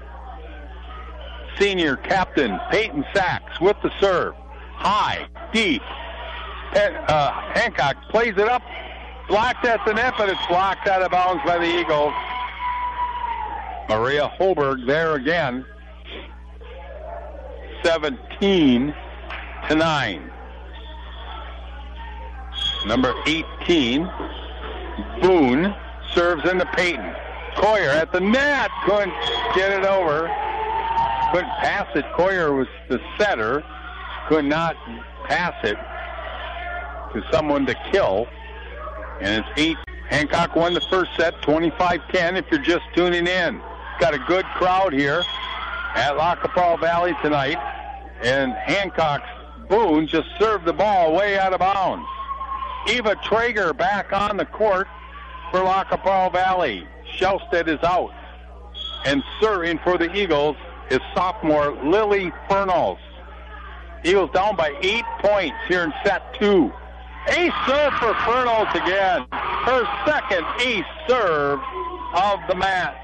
Senior captain Peyton Sachs with the serve. High, deep. Hancock plays it up. Blocked at the net, but it's blocked out of bounds by the Eagles. Maria Holberg there again. 17-9. Number 18, Boone, serves into Peyton. Coyer at the net, couldn't get it over. Couldn't pass it. Coyer was the setter. Could not pass it to someone to kill. And it's 8. Hancock won the first set, 25-10 if you're just tuning in. Got a good crowd here at Lac qui Parle Valley tonight. And Hancock's Boone just served the ball way out of bounds. Eva Traeger back on the court for Lac qui Parle Valley. Shellstead is out. And serving for the Eagles is sophomore Lily Fernals. Eagles down by 8 points here in set 2. Ace serve for Fernals again. Her second ace serve of the match.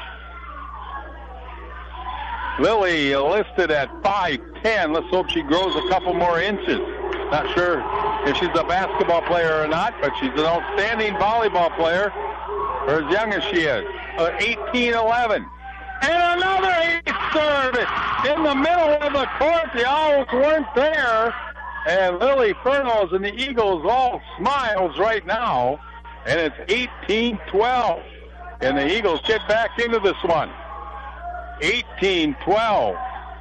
Lily listed at 5'10". Let's hope she grows a couple more inches. Not sure if she's a basketball player or not, but she's an outstanding volleyball player, or as young as she is. 18-11. And another ace serve in the middle of the court. The Owls weren't there. And Lily Fernals and the Eagles all smiles right now. And it's 18-12. And the Eagles get back into this one. 18-12.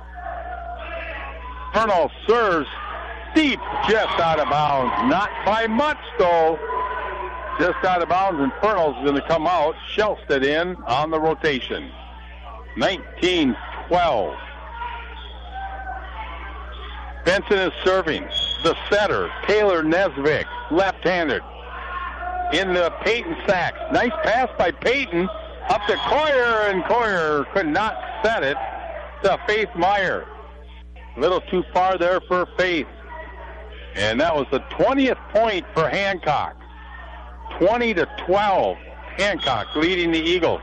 Fernals serves deep, just out of bounds. Not by much, though. Just out of bounds, and Fernals is going to come out. Shellstead in on the rotation. 19-12. Benson is serving. The setter, Taylor Nesvik, left-handed. Into Peyton Sachs. Nice pass by Peyton up to Coyer, and Coyer could not set it to Faith Meyer. A little too far there for Faith. And that was the 20th point for Hancock. 20-12. Hancock leading the Eagles.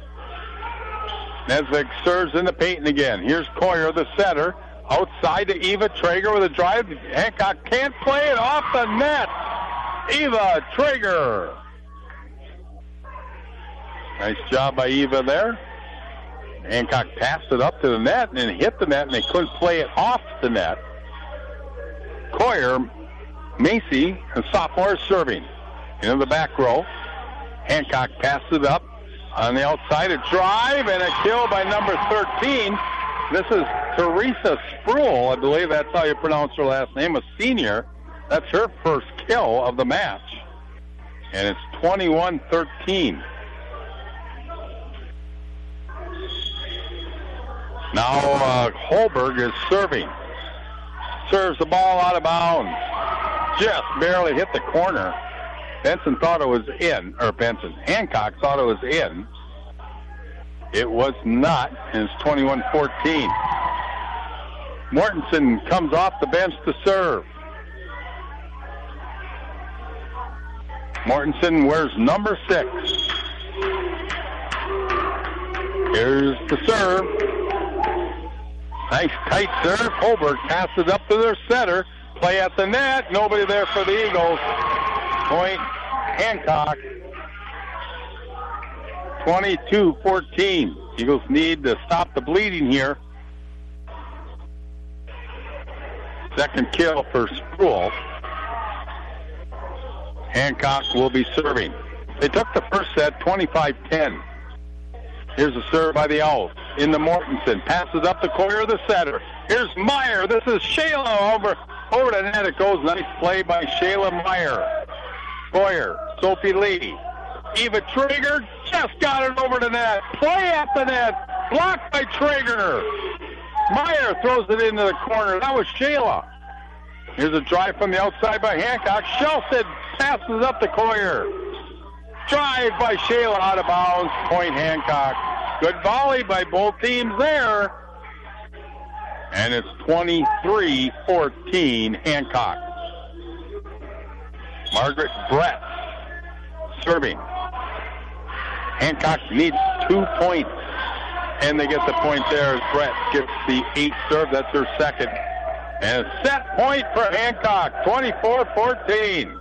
Nesvik serves into Peyton again. Here's Coyer, the setter. Outside to Eva Traeger with a drive. Hancock can't play it off the net. Eva Traeger. Nice job by Eva there. Hancock passed it up to the net and hit the net, and they couldn't play it off the net. Coyer, Macy, a sophomore, serving. Into the back row. Hancock passed it up on the outside. A drive and a kill by number 13. This is Teresa Spruill. I believe that's how you pronounce her last name, a senior. That's her first kill of the match. And it's 21-13. Now Holberg is serving. Serves the ball out of bounds. Just barely hit the corner. Benson thought it was in, or Hancock thought it was in. It was not, and it's 21-14. Mortensen comes off the bench to serve. Mortensen wears number 6. Here's the serve. Nice tight serve. Holberg passes up to their setter. Play at the net. Nobody there for the Eagles. Point Hancock. 22-14. Eagles need to stop the bleeding here. Second kill for Spruill. Hancock will be serving. They took the first set 25-10. Here's a serve by the Owls. Into Mortensen. Passes up to Coyer, the setter. Here's Meyer. This is Shayla over the net. It goes. Nice play by Shayla Meyer. Coyer, Sophie Lee. Eva Traeger just got it over the net. Play at the net. Blocked by Traeger. Meyer throws it into the corner. That was Shayla. Here's a drive from the outside by Hancock. Shelstead passes up to Coyer. Drive by Shayla out of bounds. Point Hancock. Good volley by both teams there. And it's 23-14 Hancock. Margaret Brett serving. Hancock needs 2 points. And they get the point there as Brett gets the 8th serve. That's her second. And a set point for Hancock. 24-14.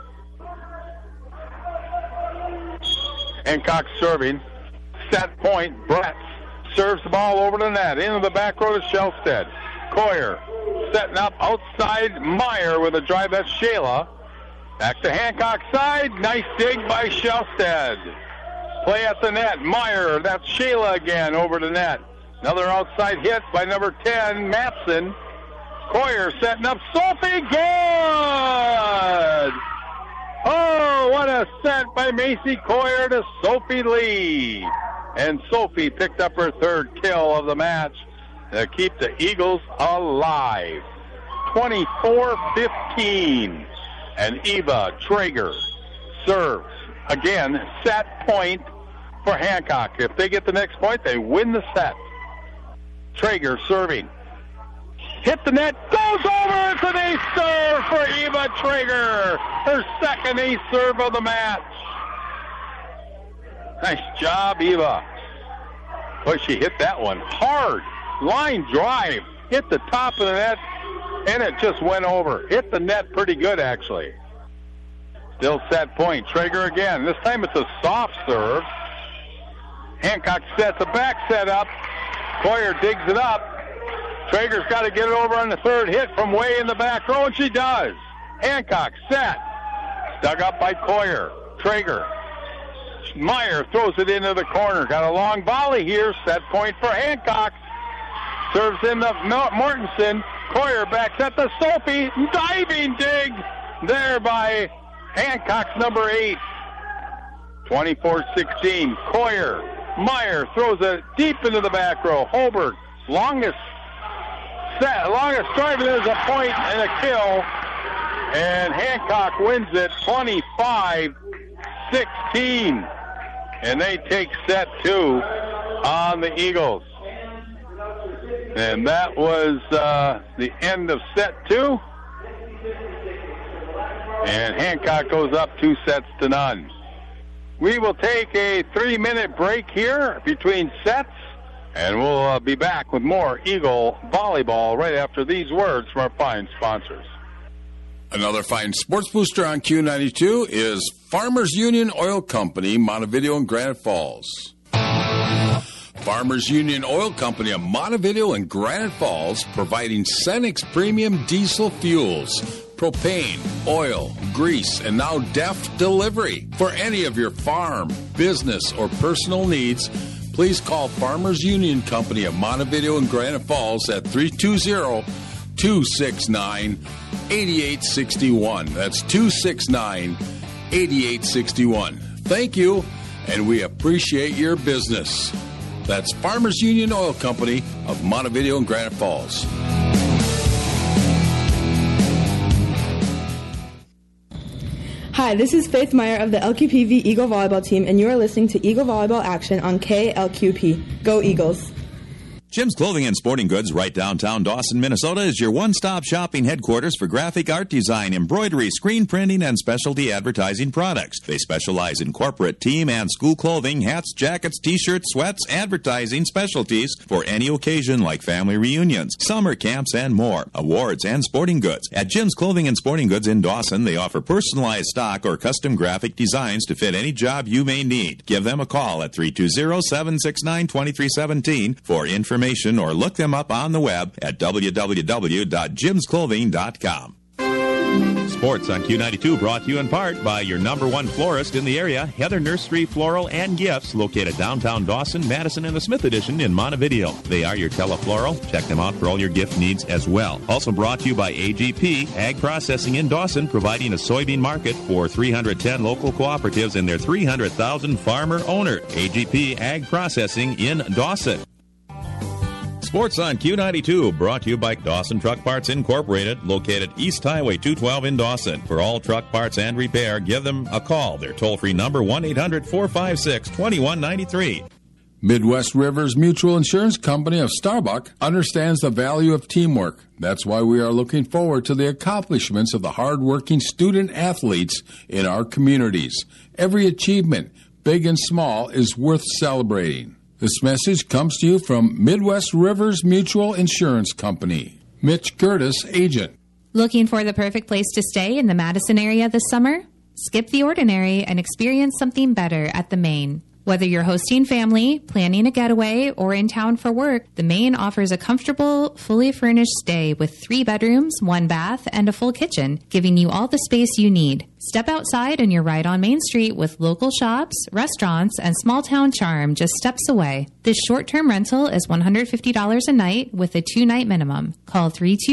Hancock serving. Set point. Brett serves the ball over the net. Into the back row to Shelstead. Coyer setting up outside Meyer with a drive. That's Shayla. Back to Hancock side. Nice dig by Shelstead. Play at the net. Meyer. That's Shayla again over the net. Another outside hit by number 10, Matson. Coyer setting up Sophie. Good! Oh, what a set by Macy Coyer to Sophie Lee. And Sophie picked up her 3rd kill of the match to keep the Eagles alive. 24-15. And Eva Traeger serves. Again, set point for Hancock. If they get the next point, they win the set. Traeger serving. Hit the net, goes over. It's an ace serve for Eva Traeger. Her second ace serve of the match. Nice job, Eva. Boy, she hit that one hard. Line drive. Hit the top of the net, and it just went over. Hit the net pretty good, actually. Still set point. Traeger again. This time it's a soft serve. Hancock sets a back set up. Coyer digs it up. Traeger's got to get it over on the 3rd hit from way in the back row, and she does. Hancock set. Dug up by Coyer. Traeger. Meyer throws it into the corner. Got a long volley here. Set point for Hancock. Serves in the Mortensen. Coyer backs at the Sophie. Diving dig there by Hancock's number 8. 24-16. Coyer. Meyer throws it deep into the back row. Holberg. Longest longest drive, and there's a point and a kill. And Hancock wins it 25-16. And they take set 2 on the Eagles. And that was the end of set 2. And Hancock goes up 2-0. We will take a 3-minute break here between sets, and we'll be back with more Eagle volleyball right after these words from our fine sponsors. Another fine sports booster on Q92 is Farmers Union Oil Company, Montevideo and Granite Falls. Farmers Union Oil Company of Montevideo and Granite Falls, providing Cenex premium diesel fuels, propane, oil, grease, and now deft delivery. For any of your farm, business, or personal needs, please call Farmers Union Company of Montevideo and Granite Falls at 320-269-8861. That's 269-8861. Thank you, and we appreciate your business. That's Farmers Union Oil Company of Montevideo and Granite Falls. Hi, this is Faith Meyer of the LQPV Eagle Volleyball Team, and you are listening to Eagle Volleyball Action on KLQP. Go Eagles! Jim's Clothing and Sporting Goods, right downtown Dawson, Minnesota, is your one-stop shopping headquarters for graphic art design, embroidery, screen printing, and specialty advertising products. They specialize in corporate, team, and school clothing, hats, jackets, t-shirts, sweats, advertising specialties for any occasion like family reunions, summer camps, and more. Awards and sporting goods. At Jim's Clothing and Sporting Goods in Dawson, they offer personalized stock or custom graphic designs to fit any job you may need. Give them a call at 320-769-2317 for information, or look them up on the web at www.jimsclothing.com. Sports on Q92 brought to you in part by your number one florist in the area, Heather Nursery Floral and Gifts, located downtown Dawson, Madison, and the Smith Edition in Montevideo. They are your telefloral. Check them out for all your gift needs as well. Also brought to you by AGP, Ag Processing in Dawson, providing a soybean market for 310 local cooperatives and their 300,000 farmer owners. AGP, Ag Processing in Dawson. Sports on Q92, brought to you by Dawson Truck Parts Incorporated, located East Highway 212 in Dawson. For all truck parts and repair, give them a call. Their toll-free number, 1-800-456-2193. Midwest Rivers Mutual Insurance Company of Starbuck understands the value of teamwork. That's why we are looking forward to the accomplishments of the hard-working student-athletes in our communities. Every achievement, big and small, is worth celebrating. This message comes to you from Midwest Rivers Mutual Insurance Company. Mitch Curtis, agent. Looking for the perfect place to stay in the Madison area this summer? Skip the ordinary and experience something better at the Main. Whether you're hosting family, planning a getaway, or in town for work, the Main offers a comfortable, fully furnished stay with 3 bedrooms, 1 bath, and a full kitchen, giving you all the space you need. Step outside and you're right on Main Street with local shops, restaurants, and small-town charm just steps away. This short-term rental is $150 a night with a 2-night minimum. Call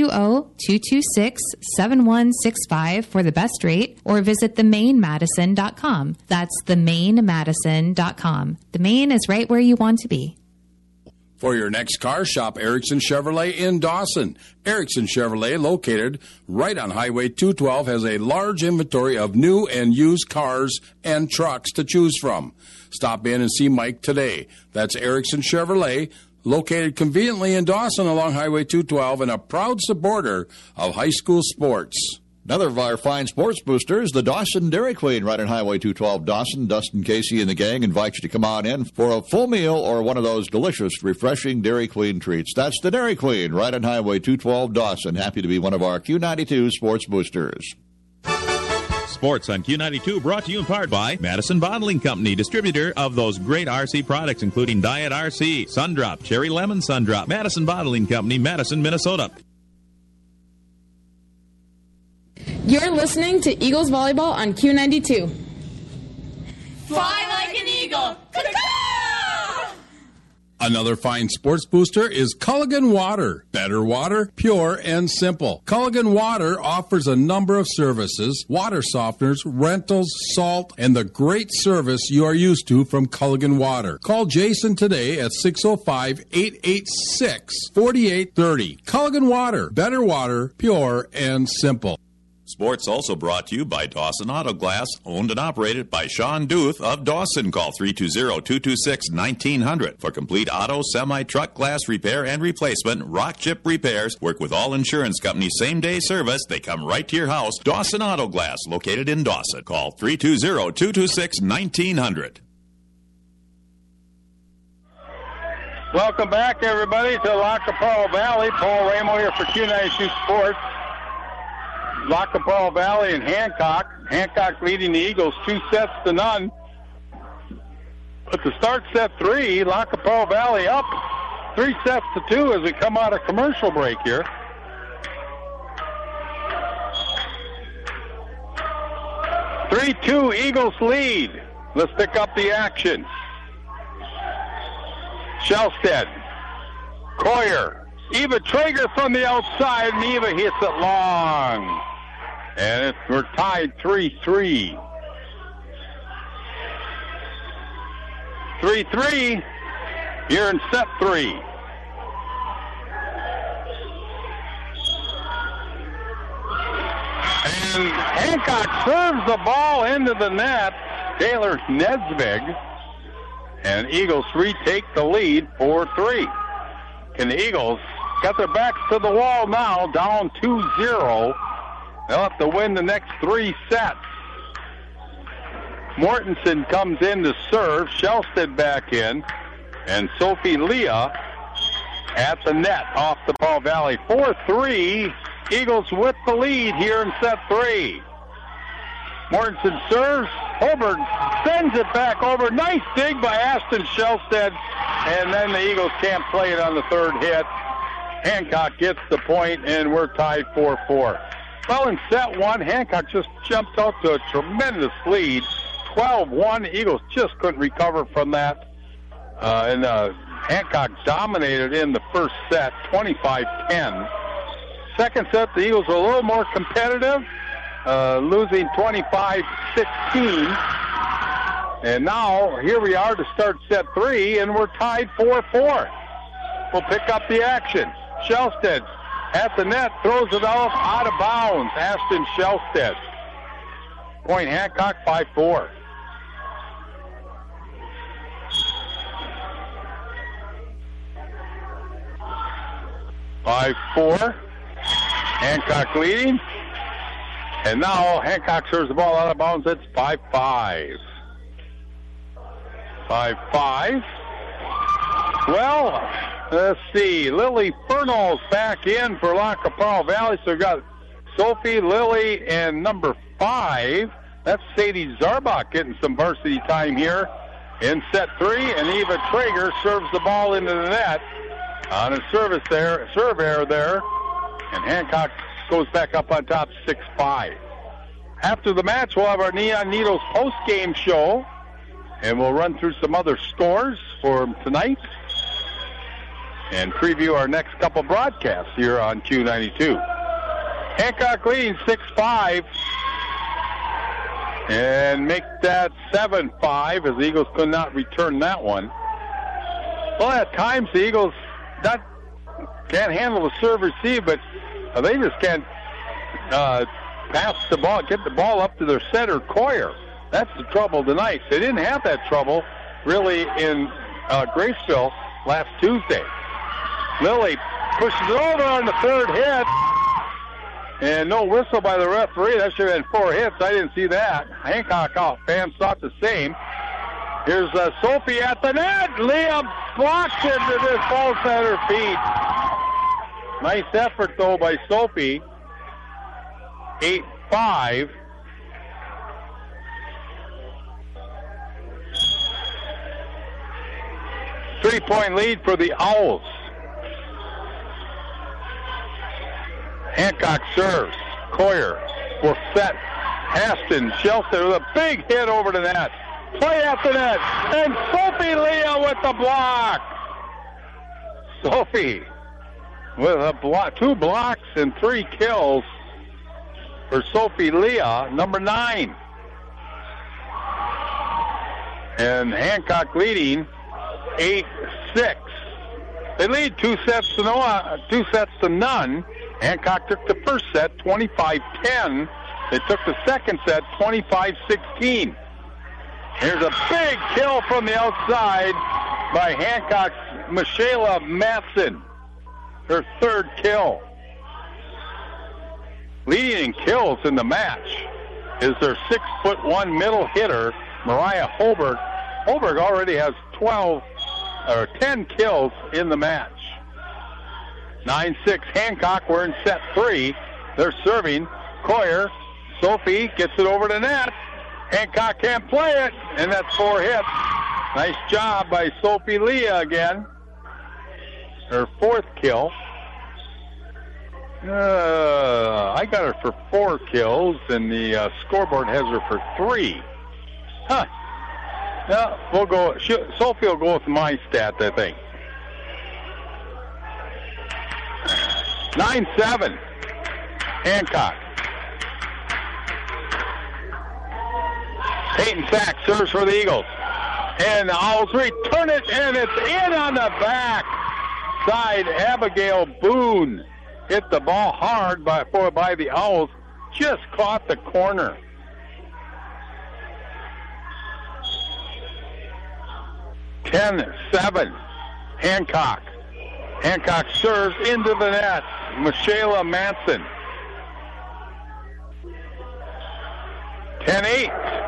320-226-7165 for the best rate or visit themainmadison.com. That's themainmadison.com. The Main is right where you want to be. For your next car, shop Erickson Chevrolet in Dawson. Erickson Chevrolet, located right on Highway 212, has a large inventory of new and used cars and trucks to choose from. Stop in and see Mike today. That's Erickson Chevrolet, located conveniently in Dawson along Highway 212 and a proud supporter of high school sports. Another of our fine sports boosters, the Dawson Dairy Queen, right on Highway 212 Dawson. Dustin Casey and the gang invite you to come on in for a full meal or one of those delicious, refreshing Dairy Queen treats. That's the Dairy Queen, right on Highway 212 Dawson. Happy to be one of our Q92 sports boosters. Sports on Q92 brought to you in part by Madison Bottling Company, distributor of those great RC products, including Diet RC, Sundrop, Cherry Lemon Sundrop. Madison Bottling Company, Madison, Minnesota. You're listening to Eagles Volleyball on Q92. Fly like an eagle! Another fine sports booster is Culligan Water. Better water, pure and simple. Culligan Water offers a number of services, water softeners, rentals, salt, and the great service you are used to from Culligan Water. Call Jason today at 605-886-4830. Culligan Water. Better water, pure and simple. Sports also brought to you by Dawson Auto Glass, owned and operated by Sean Duth of Dawson. Call 320-226-1900 for complete auto, semi-truck glass repair and replacement. Rock Chip Repairs work with all insurance companies, same-day service. They come right to your house. Dawson Auto Glass, located in Dawson. Call 320-226-1900. Welcome back, everybody, to La Caparo Valley. Paul Ramo here for Q92 Sports. La Caparo Valley and Hancock. Hancock leading the Eagles 2-0. But to start set 3, La Caparo Valley up 3-2 as we come out of commercial break here. (3-2) Eagles lead. Let's pick up the action. Shellstead. Coyer. Eva Traeger from the outside, and Eva hits it long. And we're tied 3-3. 3-3 here in set 3. And Hancock serves the ball into the net. Taylor Nesvig. And Eagles retake the lead 4-3. Can the Eagles got their backs to the wall now, down 2-0. They'll have to win the next 3 sets. Mortensen comes in to serve. Shellstead back in. And Sophie Leah at the net off the Paul Valley. 4-3. Eagles with the lead here in set 3. Mortensen serves. Holberg sends it back over. Nice dig by Ashton Shellstead. And then the Eagles can't play it on the third hit. Hancock gets the point, and we're tied 4-4. Well, in set 1, Hancock just jumped out to a tremendous lead. 12-1. Eagles just couldn't recover from that. And Hancock dominated in the first set, 25-10. Second set, the Eagles were a little more competitive, losing 25-16. And now, here we are to start set 3, and we're tied 4-4. We'll pick up the action. Shellstead at the net, throws it out of bounds. Ashton Shellstead. Point Hancock, 5-4. Hancock leading. And now Hancock serves the ball out of bounds. It's 5-5. 5-5. Well, let's see. Lily Furnall's back in for La Caparo Valley. So we've got Sophie, Lily, and number 5. That's Sadie Zarbach getting some varsity time here in set 3. And Eva Traeger serves the ball into the net on a serve error there. And Hancock goes back up on top 6-5. After the match, we'll have our Neon Needles post-game show. And we'll run through some other scores for tonight and preview our next couple broadcasts here on Q92. Hancock leading 6-5 and make that 7-5 as the Eagles could not return that one. Well, at times the Eagles can't handle the serve receive, but they just can't pass the ball, get the ball up to their center, Coyer. That's the trouble tonight. They didn't have that trouble, really, in Graceville last Tuesday. Lily pushes it over on the third hit, and no whistle by the referee. That should have been 4 hits. I didn't see that. Hancock fans thought the same. Here's Sophie at the net. Leah blocks it, and it falls at her feet. Nice effort, though, by Sophie. 8-5. Three-point lead for the Owls. Hancock serves. Coyer will set. Ashton Shellstead with a big hit over the net. Play at the net. And Sophie Leah with the block. Sophie with a 2 blocks and 3 kills for Sophie Leah, number 9. And Hancock leading 8-6. They lead 2 sets to none. Hancock took the first set 25-10. They took the second set 25-16. Here's a big kill from the outside by Hancock's Michaela Matson. Her 3rd kill. Leading in kills in the match is their 6'1" middle hitter, Mariah Holberg. Holberg already has 10 kills in the match. 9-6 Hancock. We're in set 3. They're serving. Coyer. Sophie gets it over the net. Hancock can't play it, and that's 4 hits. Nice job by Sophie Leah again. Her 4th kill. I got her for 4 kills, and the scoreboard has her for 3. Huh. Yeah, we'll go. Sophie will go with my stat, I think. 9-7. Hancock. Peyton Sachs serves for the Eagles. And the Owls return it, and it's in on the back side. Abigail Boone hit the ball hard by the Owls. Just caught the corner. (10-7) Hancock. Hancock serves into the net. Michaela Manson. 10-8.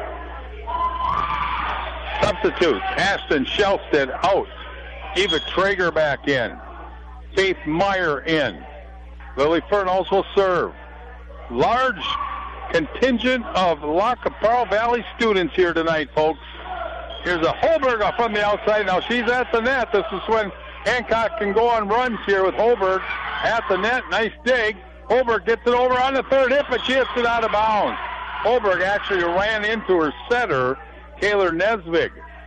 Substitutes. Ashton Shelsted out. Eva Traeger back in. Faith Meyer in. Lily Fernals will serve. Large contingent of La Caparo Valley students here tonight, folks. Here's a Holberg from the outside. Now she's at the net. This is when Hancock can go on runs here with Holberg at the net. Nice dig. Holberg gets it over on the 3rd hit, but she hits it out of bounds. Holberg actually ran into her setter, Taylor Nesvig.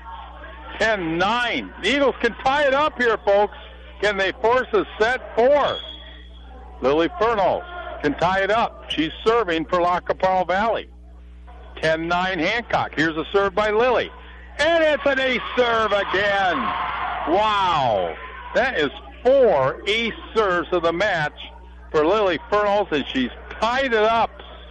10-9. The Eagles can tie it up here, folks. Can they force a set 4? Lily Fernal can tie it up. She's serving for La Caparo Valley. 10-9 Hancock. Here's a serve by Lily. And it's an ace serve again. Wow. That is 4 ace serves of the match for Lily Fernals, and she's tied it up.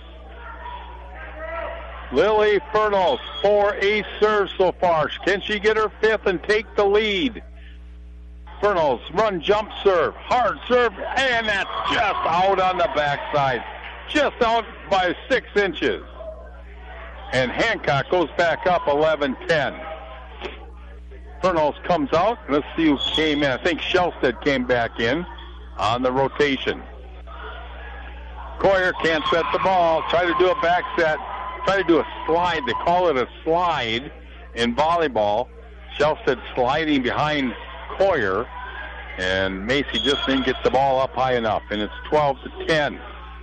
Lily Fernals, 4 ace serves so far. Can she get her 5th and take the lead? Fernals, run, jump serve, hard serve, and that's just out on the backside. Just out by 6 inches. And Hancock goes back up 11-10. Fernals comes out. Let's see who came in. I think Shelsted came back in on the rotation. Coyer can't set the ball. Try to do a back set. Try to do a slide. They call it a slide in volleyball. Shelsted sliding behind Coyer. And Macy just didn't get the ball up high enough. And it's 12-10.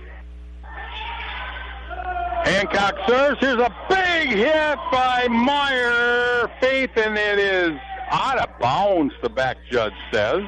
Hancock serves. Here's a big hit by Meyer. Faith, and it is out of bounds, the back judge says.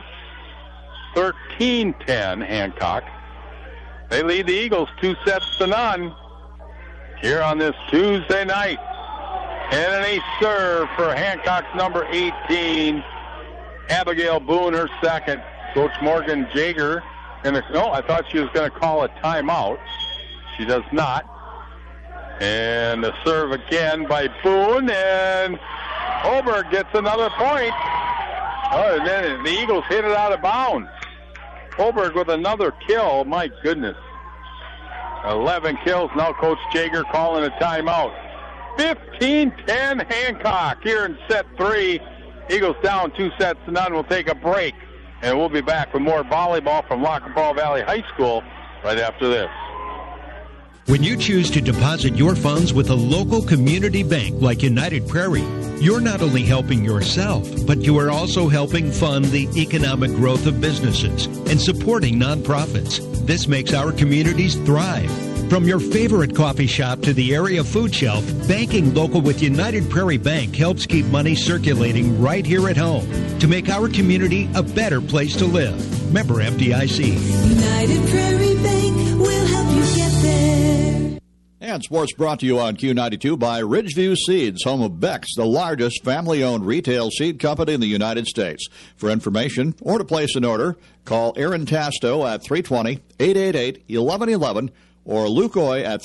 13-10 Hancock. They lead the Eagles 2-0 here on this Tuesday night. And an ace serve for Hancock's number 18, Abigail Boone, her 2nd. Coach Morgan Jager. I thought she was going to call a timeout. She does not. And the serve again by Boone, and Holberg gets another point. Oh, and then the Eagles hit it out of bounds. Holberg with another kill. My goodness. 11 kills. Now Coach Jager calling a timeout. 15-10 Hancock here in set 3. Eagles down 2-0. We'll take a break, and we'll be back with more volleyball from La Caparo Valley High School right after this. When you choose to deposit your funds with a local community bank like United Prairie, you're not only helping yourself, but you are also helping fund the economic growth of businesses and supporting nonprofits. This makes our communities thrive. From your favorite coffee shop to the area food shelf, banking local with United Prairie Bank helps keep money circulating right here at home to make our community a better place to live. Member FDIC. United Prairie Bank will help you get there. And sports brought to you on Q92 by Ridgeview Seeds, home of Beck's, the largest family-owned retail seed company in the United States. For information or to place an order, call Aaron Tasto at 320-888-1111 or Luke Oy at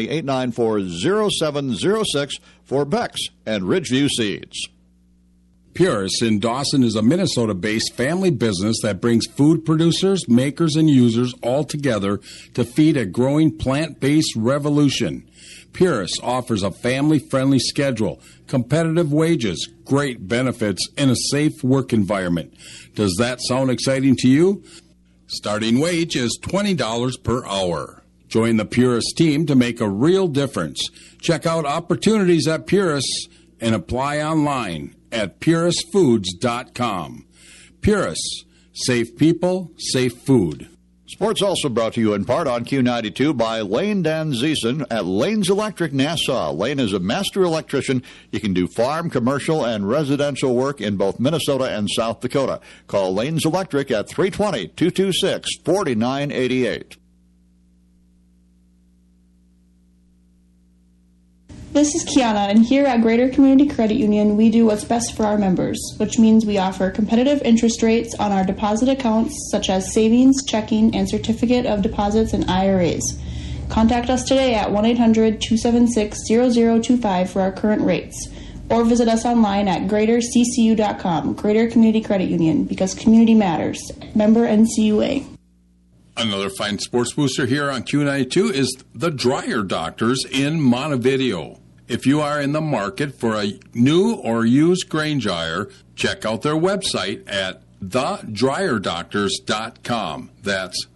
320-894-0706 for Beck's and Ridgeview Seeds. Purus in Dawson is a Minnesota-based family business that brings food producers, makers, and users all together to feed a growing plant-based revolution. Purus offers a family-friendly schedule, competitive wages, great benefits, and a safe work environment. Does that sound exciting to you? Starting wage is $20 per hour. Join the Purus team to make a real difference. Check out opportunities at Purus and apply online at purusfoods.com. Purus, safe people, safe food. Sports also brought to you in part on Q92 by Lane Danziesen at Lane's Electric Nassau. Lane is a master electrician. He can do farm, commercial, and residential work in both Minnesota and South Dakota. Call Lane's Electric at 320-226-4988. This is Kiana, and here at Greater Community Credit Union, we do what's best for our members, which means we offer competitive interest rates on our deposit accounts, such as savings, checking, and certificate of deposits and IRAs. Contact us today at 1-800-276-0025 for our current rates, or visit us online at greaterccu.com, Greater Community Credit Union, because community matters. Member NCUA. Another fine sports booster here on Q92 is the Dryer Doctors in Montevideo. If you are in the market for a new or used grain dryer, check out their website at thedryerdoctors.com. That's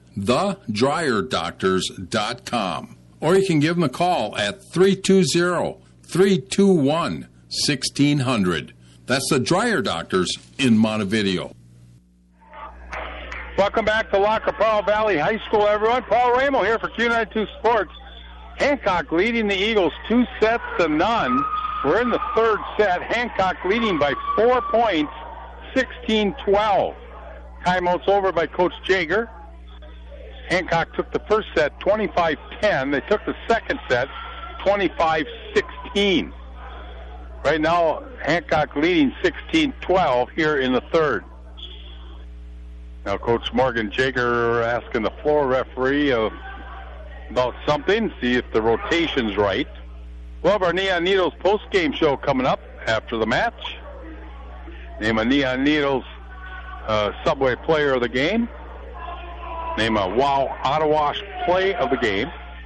thedryerdoctors.com. Or you can give them a call at 320-321-1600. That's the Dryer Doctors in Montevideo. Welcome back to Lacaparo Valley High School, everyone. Paul Ramo here for Q92 Sports. Hancock leading the Eagles 2-0. We're in the third set. Hancock leading by 4 points, 16-12. Timeout's over by Coach Jager. Hancock took the first set 25-10. They took the second set 25-16. Right now, Hancock leading 16-12 here in the third. Now, Coach Morgan Jager asking the floor referee about something, see if the rotation's right. We'll have our Neon Needles post-game show coming up after the match. Name a Neon Needles Subway player of the game. Name a Wow Ottawa play of the game.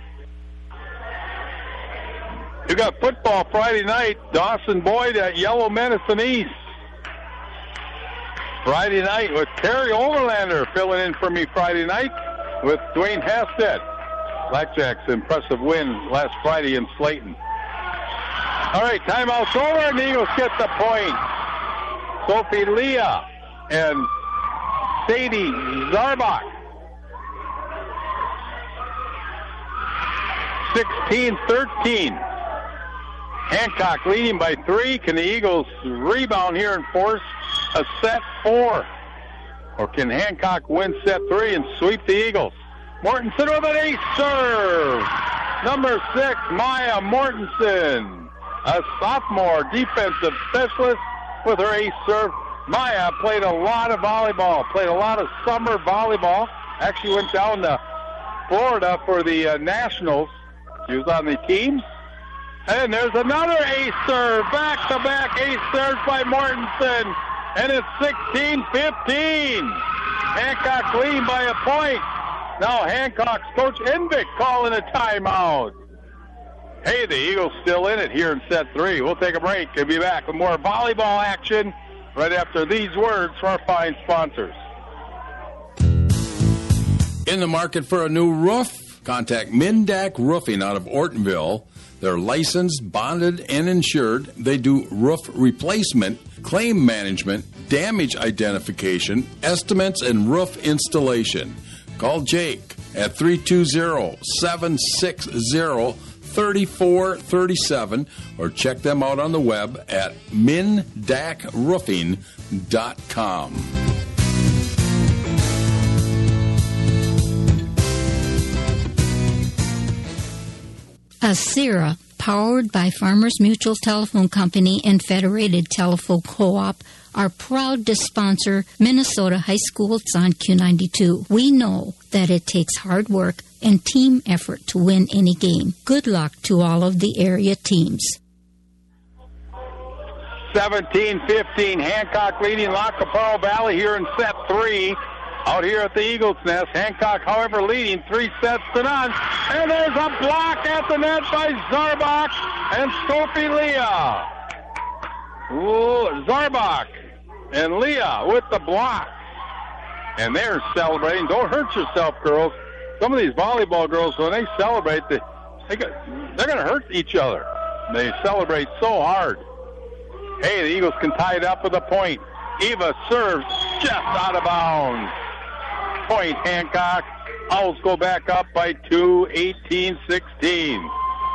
You got football Friday night. Dawson Boyd at Yellow Medicine East. Friday night with Terry Overlander filling in for me Friday night with Dwayne Hasted. Blackjack's impressive win last Friday in Slayton. All right, timeout's over, and the Eagles get the point. Sophie Leah and Sadie Zarbach. 16-13. Hancock leading by 3. Can the Eagles rebound here and force a set 4? Or can Hancock win set 3 and sweep the Eagles? Mortensen with an ace serve. Number 6, Maya Mortensen, a sophomore defensive specialist with her ace serve. Maya played a lot of volleyball, played a lot of summer volleyball. Actually went down to Florida for the Nationals. She was on the team. And there's another ace serve, back-to-back ace serves by Mortensen. And it's 16-15. Hancock leading by a point. Now Hancock's coach Envik calling a timeout. Hey, the Eagles still in it here in set 3. We'll take a break and be back with more volleyball action right after these words from our fine sponsors. In the market for a new roof? Contact Mindak Roofing out of Ortonville. They're licensed, bonded, and insured. They do roof replacement, claim management, damage identification, estimates, and roof installation. Call Jake at 320-760-3437 or check them out on the web at mindacroofing.com. Acera, powered by Farmers Mutual Telephone Company and Federated Telephone Co-op, are proud to sponsor Minnesota High Schools on Q92. We know that it takes hard work and team effort to win any game. Good luck to all of the area teams. 17-15, Hancock leading La Caparo Valley here in set 3. Out here at the Eagles Nest, Hancock, however, leading 3-0. And there's a block at the net by Zarbach and Scopey Leah. Ooh, Zarbach and Leah with the block. And they're celebrating. Don't hurt yourself, girls. Some of these volleyball girls, when they celebrate, they're going to hurt each other. They celebrate so hard. Hey, the Eagles can tie it up with a point. Eva serves just out of bounds. Point, Hancock. Owls go back up by 2, 18-16.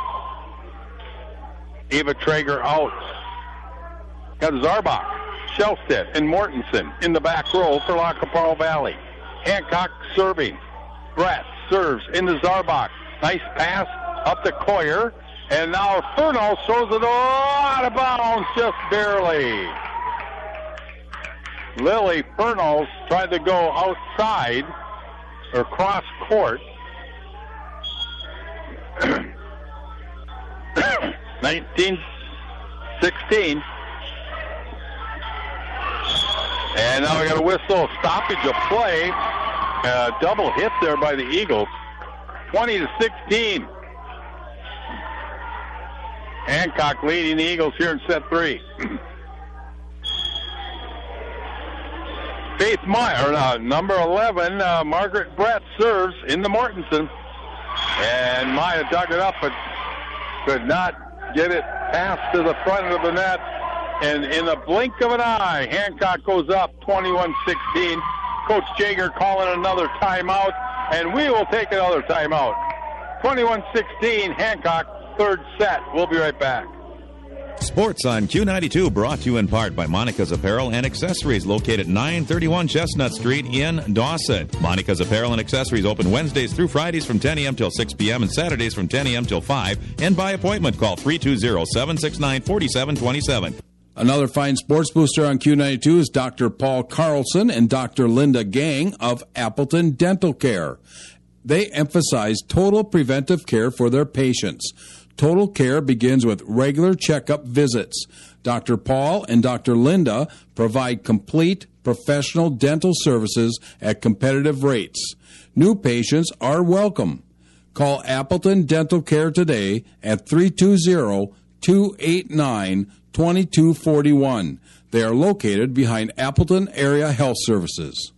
Eva Traeger out. Got Zarbach, Shelstead, and Mortensen in the back row for La Caparo Valley. Hancock serving. Brett serves into Zarbach. Nice pass up to Coyer. And now Furno throws it out of bounds just barely. Lily Furnos tried to go outside or cross court. 19-16. And now we got a whistle, stoppage of play. Double hit there by the Eagles. 20-16. Hancock leading the Eagles here in set 3. Faith Meyer, number 11, Margaret Brett serves in the Mortensen. And Maya dug it up, but could not get it past to the front of the net. And in the blink of an eye, Hancock goes up 21-16. Coach Jager calling another timeout, and we will take another timeout. 21-16, Hancock, third set. We'll be right back. Sports on Q92 brought to you in part by Monica's Apparel and Accessories, located at 931 Chestnut Street in Dawson. Monica's Apparel and Accessories open Wednesdays through Fridays from 10 a.m. till 6 p.m. and Saturdays from 10 a.m. till 5. And by appointment, call 320-769-4727. Another fine sports booster on Q92 is Dr. Paul Carlson and Dr. Linda Gang of Appleton Dental Care. They emphasize total preventive care for their patients. Total care begins with regular checkup visits. Dr. Paul and Dr. Linda provide complete professional dental services at competitive rates. New patients are welcome. Call Appleton Dental Care today at 320-289-2241. They are located behind Appleton Area Health Services.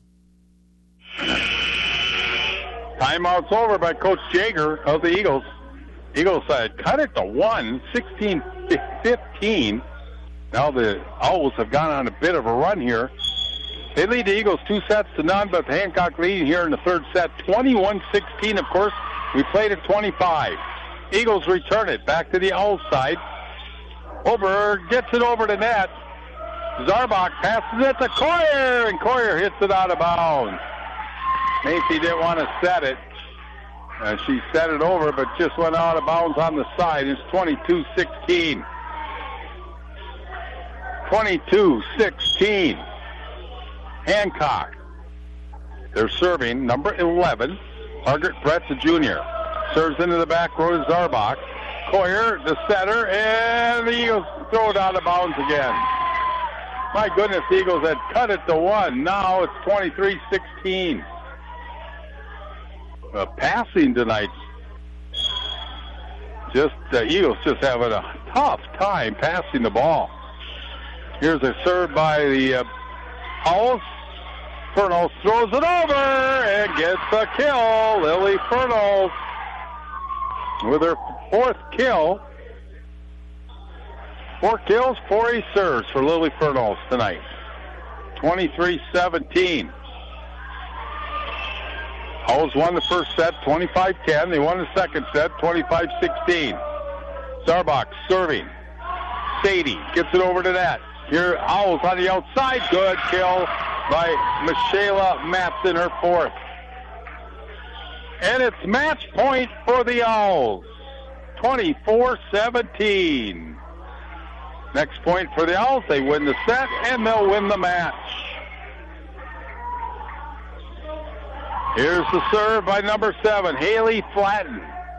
Timeout's over by Coach Jager of the Eagles. Eagles cut it to 1, 16-15. Now the Owls have gone on a bit of a run here. They lead the Eagles 2-0, but Hancock leading here in the third set, 21-16. Of course, we played at 25. Eagles return it back to the Owls side. Gets it over to net. Zarbach passes it to Coyer, and Coyer hits it out of bounds. Macy didn't want to set it. She set it over, but just went out of bounds on the side. It's 22-16. 22-16. Hancock. They're serving number 11, Margaret Bretz, a junior. Serves into the back row to Zarbach. Coyer, the setter, and the Eagles throw it out of bounds again. My goodness, the Eagles had cut it to 1. Now it's 23-16. Passing tonight, the Eagles just having a tough time passing the ball. Here's a serve by the Owls. Furnos throws it over and gets a kill. Lily Furnos with her fourth kill. 4 kills, 4 serves for Lily Furnos tonight. 23-17. Owls won the first set 25-10. They won the second set 25-16. Starbach serving. Sadie gets it over to net. Here, Owls on the outside. Good kill by Michaela Matson, her fourth. And it's match point for the Owls. 24-17. Next point for the Owls. They win the set, and they'll win the match. Here's the serve by number 7, Haley Flatten.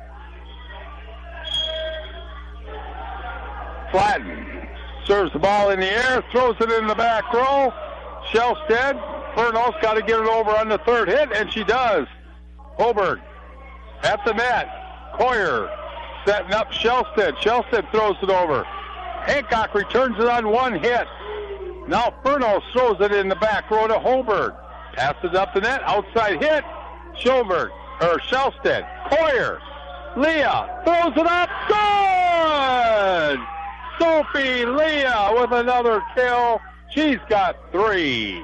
Flatten serves the ball in the air, throws it in the back row. Shellstead, Furnos got to get it over on the third hit, and she does. Holberg at the net. Coyer setting up Shellstead. Shellstead throws it over. Hancock returns it on one hit. Now Furnos throws it in the back row to Holberg. Passes up the net, outside hit. Shellstead. Coyer. Leah throws it up. Good! Sophie Leah with another kill. She's got 3.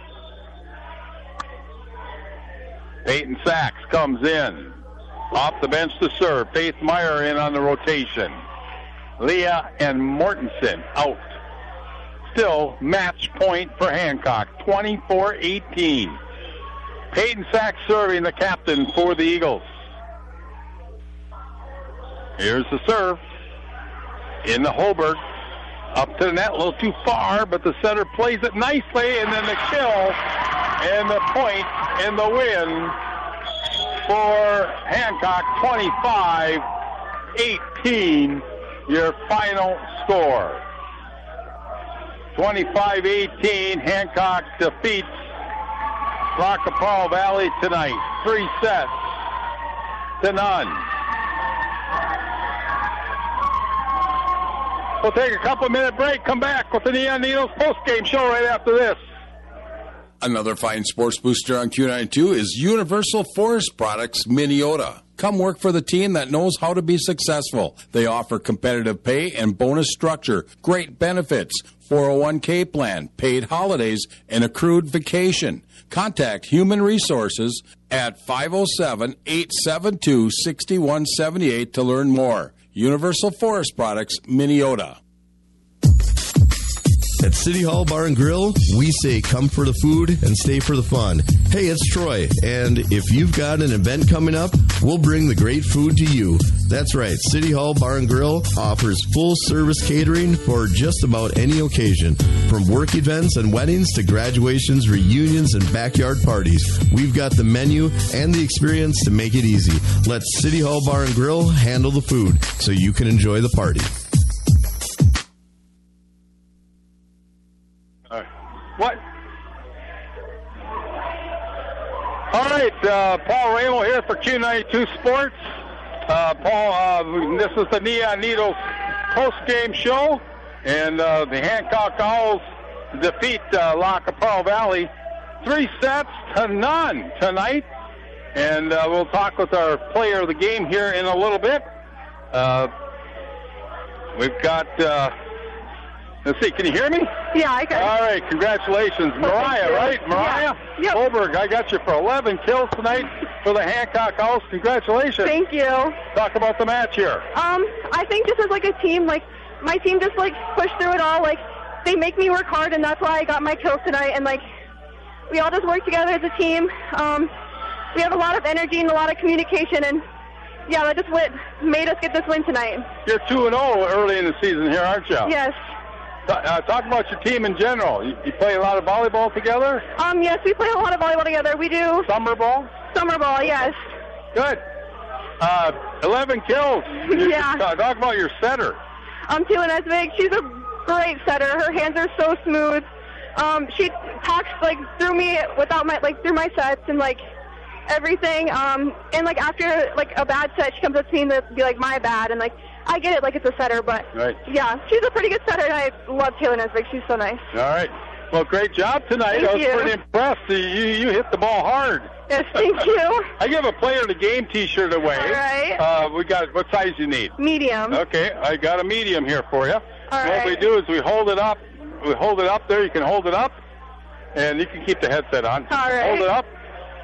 Peyton Sachs comes in. Off the bench to serve. Faith Meyer in on the rotation. Leah and Mortensen out. Still match point for Hancock. 24-18. Peyton Sachs serving, the captain for the Eagles. Here's the serve. In the Holberg. Up to the net, a little too far, but the setter plays it nicely, and then the kill and the point and the win for Hancock. 25-18, your final score. 25-18, Hancock defeats Lackapaul Valley tonight. 3-0. We'll take a couple-minute break, come back with the Neon Needles post-game show right after this. Another fine sports booster on Q92 is Universal Forest Products Minneota. Come work for the team that knows how to be successful. They offer competitive pay and bonus structure, great benefits, 401k plan, paid holidays, and accrued vacation. Contact Human Resources at 507-872-6178 to learn more. Universal Forest Products, Minneota. At City Hall Bar and Grill, we say come for the food and stay for the fun. Hey, it's Troy, and if you've got an event coming up, we'll bring the great food to you. That's right, City Hall Bar and Grill offers full-service catering for just about any occasion. From work events and weddings to graduations, reunions, and backyard parties, we've got the menu and the experience to make it easy. Let City Hall Bar and Grill handle the food so you can enjoy the party. What? All right, Paul Ramo here for Q92 Sports. Paul, this is the Neon Needles post-game show, and the Hancock Owls defeat Lackapaul Valley 3-0 tonight. And we'll talk with our player of the game here in a little bit. We've got... let's see, can you hear me? Yeah, I can. All right, congratulations. Mariah, right? Mariah? Yeah. Yep. Holberg, I got you for 11 kills tonight for the Hancock Owls. Congratulations. Thank you. Talk about the match here. I think this is like a team, like, my team just, like, pushed through it all. Like, they make me work hard, and that's why I got my kills tonight. And, like, we all just work together as a team. We have a lot of energy and a lot of communication, and yeah, that just made us get this win tonight. You're 2-0 early in the season here, aren't you? Yes. Talk about your team in general. You play a lot of volleyball together? Yes, we play a lot of volleyball together. We do. Summer ball? Summer ball, yes. Good. 11 kills. Yeah. Talk about your setter. Taylor Nesbitt, she's a great setter. Her hands are so smooth. She talks like through me through my sets and like everything. And like after like a bad set, she comes up to me and be like, my bad, and like I get it, like it's a setter, but right. Yeah, she's a pretty good setter, and I love Taylor Nesbitt. She's so nice. All right. Well, great job tonight. Thank I was you. pretty impressed. You hit the ball hard. Yes, thank you. I give a player of the game T-shirt away. All right. We got, what size you need? Medium. Okay, I got a medium here for you. All right. What we do is we hold it up. We hold it up there. You can hold it up, and you can keep the headset on. All right. Hold it up,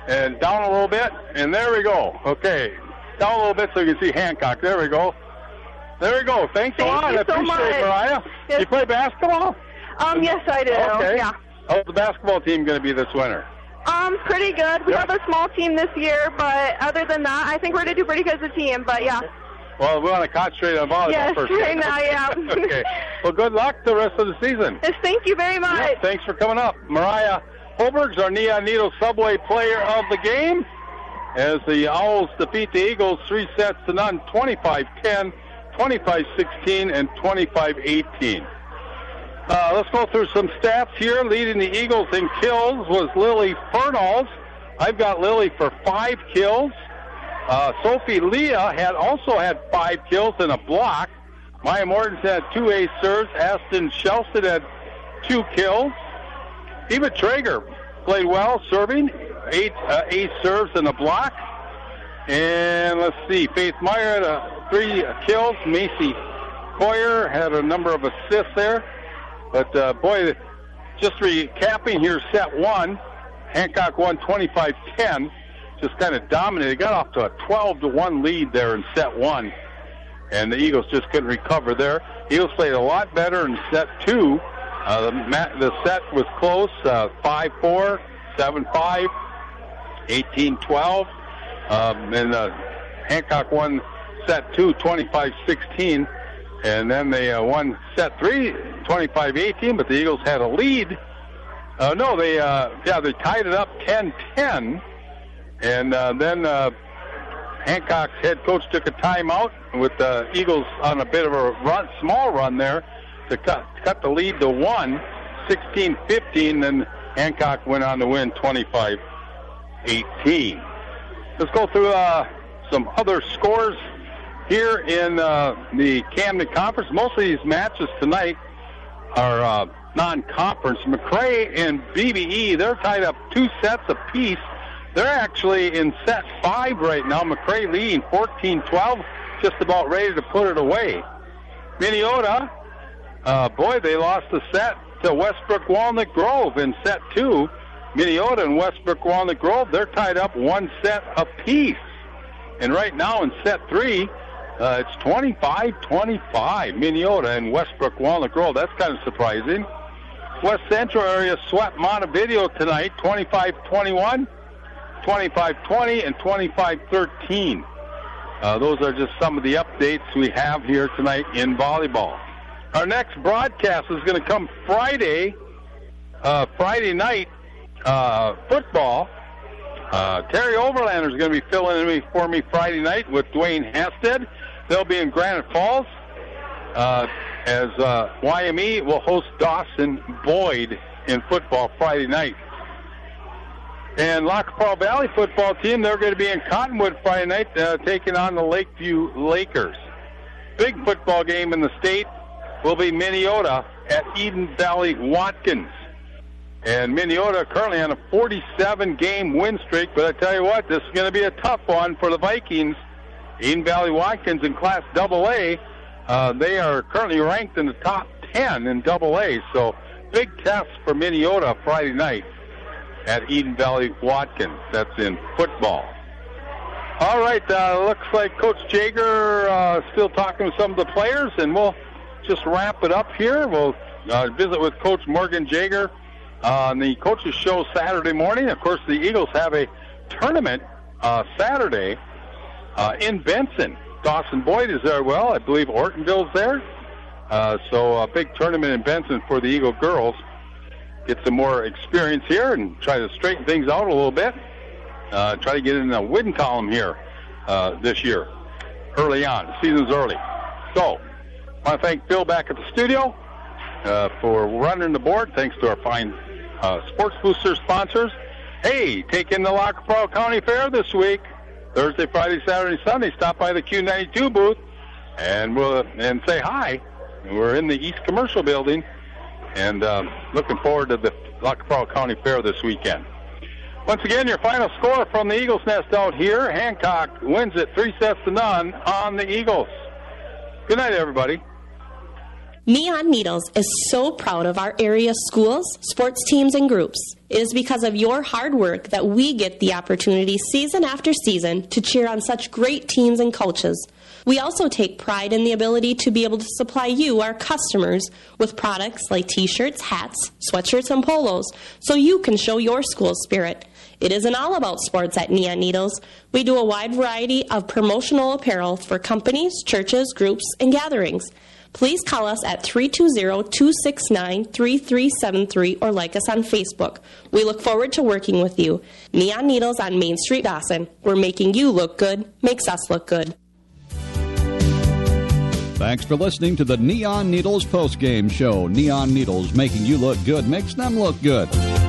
And down a little bit, and there we go. Okay, down a little bit so you can see Hancock. There we go. There we go. Thanks a lot. Thank you I appreciate so much. it, Mariah. Yes. You play basketball? Yes, I do. Okay. Yeah. How's the basketball team going to be this winter? Pretty good. We have a small team this year, but other than that, I think we're going to do pretty good as a team, but yeah. Well, we want to concentrate on volleyball Yes, first. right now, yeah. Okay. Well, good luck the rest of the season. Yes, thank you very much. Yeah, thanks for coming up. Mariah Holberg's our Neon Needle Subway player of the game as the Owls defeat the Eagles 3-0, 25-10, 25-16, and 25-18. Let's go through some stats here. Leading the Eagles in kills was Lily Fernals. I've got Lily for 5 kills. Sophie Leah also had 5 kills and a block. Maya Morton had 2 ace serves. Aston Shelston had 2 kills. Eva Traeger played well, serving 8 ace serves and a block. And let's see, Faith Meyer had 3 kills. Macy Coyer had a number of assists there. But boy, just recapping here, set 1, Hancock won 25-10. Just kind of dominated. Got off to a 12-1 lead there in set 1, and the Eagles just couldn't recover there. Eagles played a lot better in set 2. The set was close, 5-4, 7-5, 18-12, and Hancock won set 2, 25-16, and then they won set 3, 25-18. But the Eagles had a lead. They tied it up 10-10. And then Hancock's head coach took a timeout with the Eagles on a bit of a small run there to cut the lead to 1, 16-15. Then Hancock went on to win 25-18. Let's go through some other scores here in the Camden Conference. Most of these matches tonight are non-conference. McRae and BBE, they're tied up 2 sets apiece. They're actually in set 5 right now. McRae leading 14-12, just about ready to put it away. Minneota, they lost a set to Westbrook Walnut Grove in set 2. Minneota and Westbrook Walnut Grove, they're tied up 1 set apiece. And right now in set 3, it's 25-25, Minneota and Westbrook Walnut Grove. That's kind of surprising. West Central area swept Montevideo tonight, 25-21. 25-20 and 25-13. Those are just some of the updates we have here tonight in volleyball. Our next broadcast is going to come Friday night football. Terry Overlander is going to be filling in for me Friday night with Dwayne Hasted. They'll be in Granite Falls as YME will host Dawson Boyd in football Friday night. And Lac Qui Parle Valley football team, they're going to be in Cottonwood Friday night taking on the Lakeview Lakers. Big football game in the state will be Minneota at Eden Valley Watkins. And Minneota currently on a 47-game win streak, but I tell you what, this is going to be a tough one for the Vikings. Eden Valley Watkins in Class AA, they are currently ranked in the top 10 in AA, so big test for Minneota Friday night at Eden Valley Watkins. That's in football. All right, looks like Coach Jager still talking with some of the players, and we'll just wrap it up here. We'll visit with Coach Morgan Jager on the Coaches Show Saturday morning. Of course, the Eagles have a tournament Saturday in Benson. Dawson Boyd is there. Well, I believe Ortonville's there. So a big tournament in Benson for the Eagle girls. Get some more experience here and try to straighten things out a little bit. Try to get in a win column here this year, early on. The season's early. So, I want to thank Phil back at the studio for running the board. Thanks to our fine Sports Booster sponsors. Hey, take in the Lac Qui Parle County Fair this week. Thursday, Friday, Saturday, Sunday. Stop by the Q92 booth and say hi. We're in the East Commercial Building. And looking forward to the Lac Qui Parle County Fair this weekend. Once again, your final score from the Eagles Nest out here. Hancock wins it 3-0 on the Eagles. Good night, everybody. Neon Needles is so proud of our area schools, sports teams, and groups. It is because of your hard work that we get the opportunity season after season to cheer on such great teams and coaches. We also take pride in the ability to be able to supply you, our customers, with products like t-shirts, hats, sweatshirts, and polos, so you can show your school's spirit. It isn't all about sports at Neon Needles. We do a wide variety of promotional apparel for companies, churches, groups, and gatherings. Please call us at 320-269-3373 or like us on Facebook. We look forward to working with you. Neon Needles on Main Street, Dawson. We're making you look good, makes us look good. Thanks for listening to the Neon Needles postgame show. Neon Needles, making you look good, makes them look good.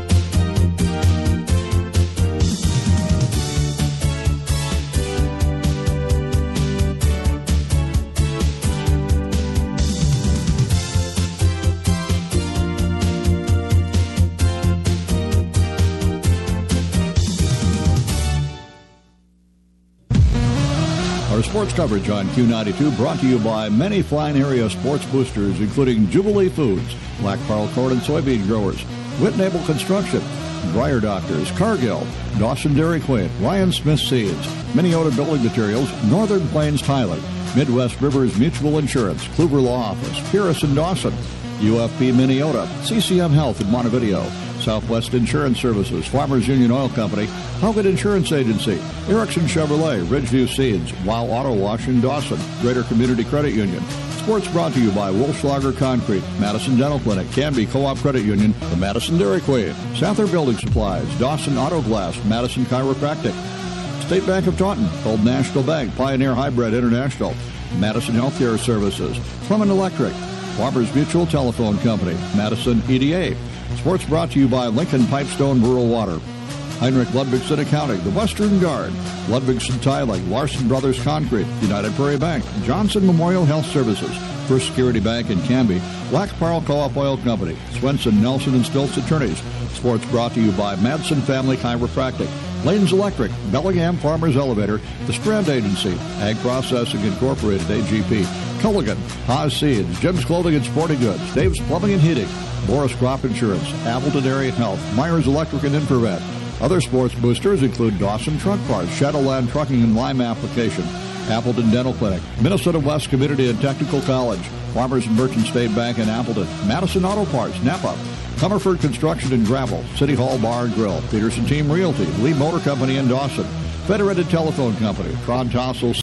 Our sports coverage on Q92 brought to you by many fine area sports boosters, including Jubilee Foods, Black Pearl Corn and Soybean Growers, Whitnable Construction, Dryer Doctors, Cargill, Dawson Dairy Queen, Ryan Smith Seeds, Minnesota Building Materials, Northern Plains Tyler, Midwest Rivers Mutual Insurance, Kluver Law Office, Pierce and Dawson, UFP Minnesota, CCM Health in Montevideo, Southwest Insurance Services, Farmers Union Oil Company, Hogan Insurance Agency, Erickson Chevrolet, Ridgeview Seeds, Wow Auto Wash in Dawson, Greater Community Credit Union. Sports brought to you by Wolfschlager Concrete, Madison Dental Clinic, Canby Co-op Credit Union, the Madison Dairy Queen, Sather Building Supplies, Dawson Auto Glass, Madison Chiropractic, State Bank of Taunton, Old National Bank, Pioneer Hybrid International, Madison Healthcare Services, Clement Electric, Farmers Mutual Telephone Company, Madison EDA. Sports brought to you by Lincoln Pipestone Rural Water, Heinrich Ludwigson Accounting, the Western Guard, Ludwigson Tiling, Larson Brothers Concrete, United Prairie Bank, Johnson Memorial Health Services, First Security Bank in Canby, Black Pearl Co-op Oil Company, Swenson, Nelson, and Stilts Attorneys. Sports brought to you by Madsen Family Chiropractic, Lanes Electric, Bellingham Farmers Elevator, the Strand Agency, Ag Processing Incorporated, AGP, Culligan, Haas Seeds, Jim's Clothing and Sporting Goods, Dave's Plumbing and Heating, Boris Crop Insurance, Appleton Area Health, Myers Electric and Infrared. Other sports boosters include Dawson Truck Parts, Shadowland Trucking and Lime Application, Appleton Dental Clinic, Minnesota West Community and Technical College, Farmers and Merchant State Bank in Appleton, Madison Auto Parts, Napa, Comerford Construction and Gravel, City Hall Bar and Grill, Peterson Team Realty, Lee Motor Company in Dawson, Federated Telephone Company, Tron Tossel